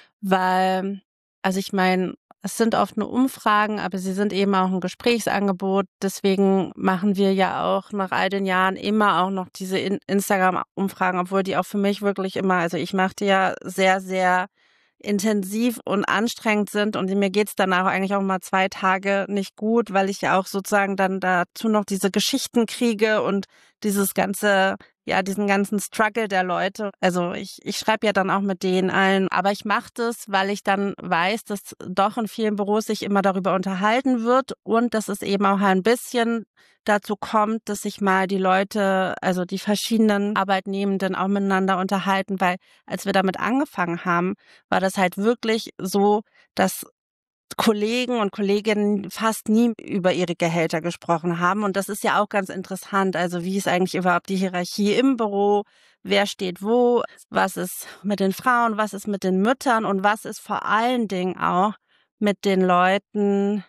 Weil, also ich meine, es sind oft nur Umfragen, aber sie sind eben auch ein Gesprächsangebot. Deswegen machen wir ja auch nach all den Jahren immer auch noch diese In- Instagram-Umfragen, obwohl die auch für mich wirklich immer, also ich mache die ja sehr, sehr intensiv und anstrengend sind, und mir geht's danach eigentlich auch mal zwei Tage nicht gut, weil ich ja auch sozusagen dann dazu noch diese Geschichten kriege und dieses ganze, ja, diesen ganzen Struggle der Leute. Also ich, ich schreibe ja dann auch mit denen allen, aber ich mache das, weil ich dann weiß, dass doch in vielen Büros sich immer darüber unterhalten wird und dass es eben auch ein bisschen dazu kommt, dass sich mal die Leute, also die verschiedenen Arbeitnehmenden auch miteinander unterhalten, weil als wir damit angefangen haben, war das halt wirklich so, dass Kollegen und Kolleginnen fast nie über ihre Gehälter gesprochen haben. Und das ist ja auch ganz interessant. Also wie ist eigentlich überhaupt die Hierarchie im Büro? Wer steht wo? Was ist mit den Frauen? Was ist mit den Müttern? Und was ist vor allen Dingen auch mit den Leuten,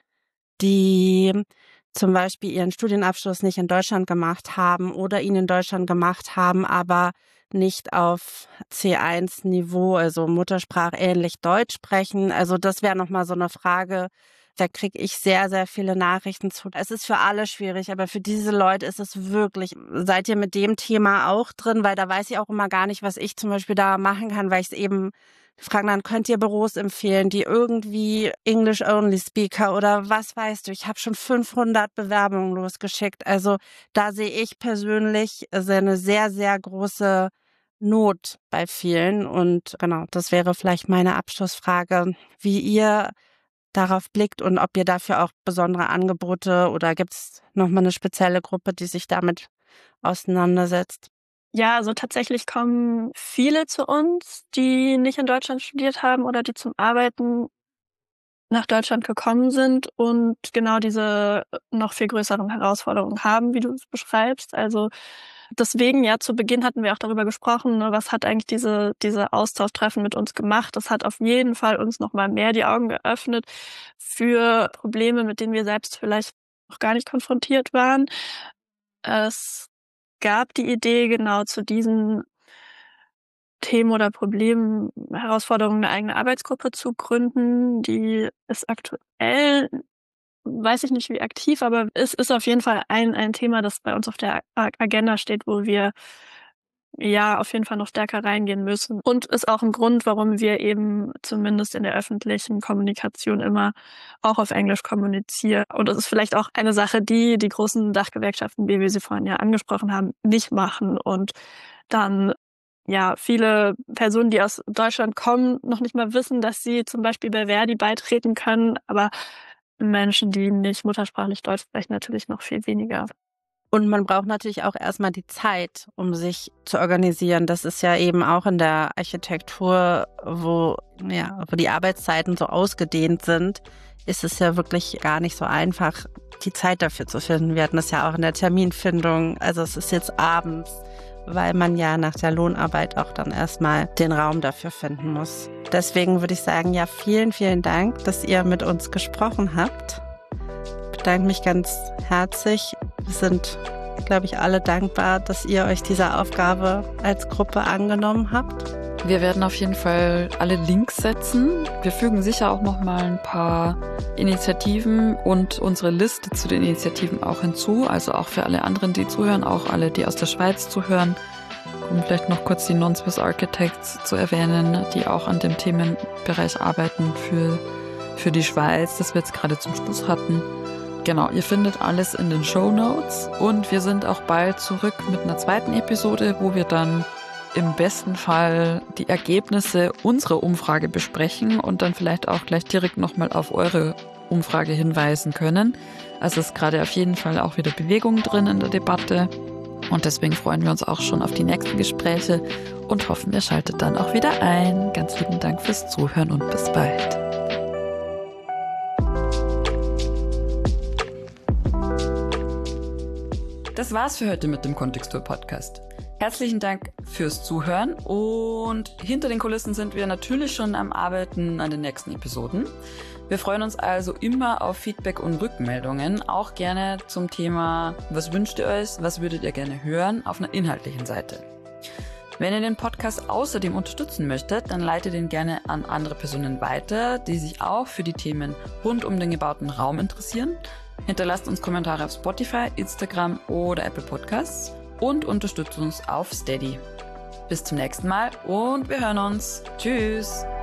die zum Beispiel ihren Studienabschluss nicht in Deutschland gemacht haben oder ihn in Deutschland gemacht haben, aber nicht auf C eins Niveau, also Muttersprache ähnlich Deutsch sprechen. Also das wäre nochmal so eine Frage, da kriege ich sehr, sehr viele Nachrichten zu. Es ist für alle schwierig, aber für diese Leute ist es wirklich, seid ihr mit dem Thema auch drin? Weil da weiß ich auch immer gar nicht, was ich zum Beispiel da machen kann, weil ich es eben fragen, dann könnt ihr Büros empfehlen, die irgendwie English-Only-Speaker oder was weißt du. Ich habe schon fünfhundert Bewerbungen losgeschickt. Also da sehe ich persönlich eine sehr, sehr große Not bei vielen. Und genau, das wäre vielleicht meine Abschlussfrage, wie ihr darauf blickt und ob ihr dafür auch besondere Angebote oder gibt es nochmal eine spezielle Gruppe, die sich damit auseinandersetzt? Ja, also tatsächlich kommen viele zu uns, die nicht in Deutschland studiert haben oder die zum Arbeiten nach Deutschland gekommen sind und genau diese noch viel größeren Herausforderungen haben, wie du es beschreibst. Also deswegen, ja, zu Beginn hatten wir auch darüber gesprochen, ne, was hat eigentlich diese, diese Austauschtreffen mit uns gemacht. Das hat auf jeden Fall uns nochmal mehr die Augen geöffnet für Probleme, mit denen wir selbst vielleicht noch gar nicht konfrontiert waren. Es gab die Idee, genau zu diesen Themen oder Problemen, Herausforderungen, eine eigene Arbeitsgruppe zu gründen. Die ist aktuell, weiß ich nicht wie aktiv, aber es ist auf jeden Fall ein, ein Thema, das bei uns auf der Agenda steht, wo wir ja auf jeden Fall noch stärker reingehen müssen. Und ist auch ein Grund, warum wir eben zumindest in der öffentlichen Kommunikation immer auch auf Englisch kommunizieren. Und es ist vielleicht auch eine Sache, die die großen Dachgewerkschaften, wie wir sie vorhin ja angesprochen haben, nicht machen. Und dann ja viele Personen, die aus Deutschland kommen, noch nicht mal wissen, dass sie zum Beispiel bei Verdi beitreten können. Aber Menschen, die nicht muttersprachlich Deutsch sprechen, natürlich noch viel weniger. Und man braucht natürlich auch erstmal die Zeit, um sich zu organisieren. Das ist ja eben auch in der Architektur, wo, ja, wo die Arbeitszeiten so ausgedehnt sind, ist es ja wirklich gar nicht so einfach, die Zeit dafür zu finden. Wir hatten das ja auch in der Terminfindung. Also es ist jetzt abends weil man ja nach der Lohnarbeit auch dann erstmal den Raum dafür finden muss. Deswegen würde ich sagen, ja, vielen, vielen Dank, dass ihr mit uns gesprochen habt. Ich bedanke mich ganz herzlich. Wir sind, glaube ich, alle dankbar, dass ihr euch dieser Aufgabe als Gruppe angenommen habt. Wir werden auf jeden Fall alle Links setzen. Wir fügen sicher auch noch mal ein paar Initiativen und unsere Liste zu den Initiativen auch hinzu. Also auch für alle anderen, die zuhören, auch alle, die aus der Schweiz zuhören. Um vielleicht noch kurz die Non-Swiss Architects zu erwähnen, die auch an dem Themenbereich arbeiten für, für die Schweiz, das wir jetzt gerade zum Schluss hatten. Genau, ihr findet alles in den Shownotes und wir sind auch bald zurück mit einer zweiten Episode, wo wir dann im besten Fall die Ergebnisse unserer Umfrage besprechen und dann vielleicht auch gleich direkt nochmal auf eure Umfrage hinweisen können. Also ist gerade auf jeden Fall auch wieder Bewegung drin in der Debatte und deswegen freuen wir uns auch schon auf die nächsten Gespräche und hoffen, ihr schaltet dann auch wieder ein. Ganz lieben Dank fürs Zuhören und bis bald. Das war's für heute mit dem Kontextur-Podcast. Herzlichen Dank fürs Zuhören und hinter den Kulissen sind wir natürlich schon am Arbeiten an den nächsten Episoden. Wir freuen uns also immer auf Feedback und Rückmeldungen, auch gerne zum Thema, was wünscht ihr euch, was würdet ihr gerne hören, auf einer inhaltlichen Seite. Wenn ihr den Podcast außerdem unterstützen möchtet, dann leitet ihn gerne an andere Personen weiter, die sich auch für die Themen rund um den gebauten Raum interessieren. Hinterlasst uns Kommentare auf Spotify, Instagram oder Apple Podcasts. Und unterstützt uns auf Steady. Bis zum nächsten Mal und wir hören uns. Tschüss!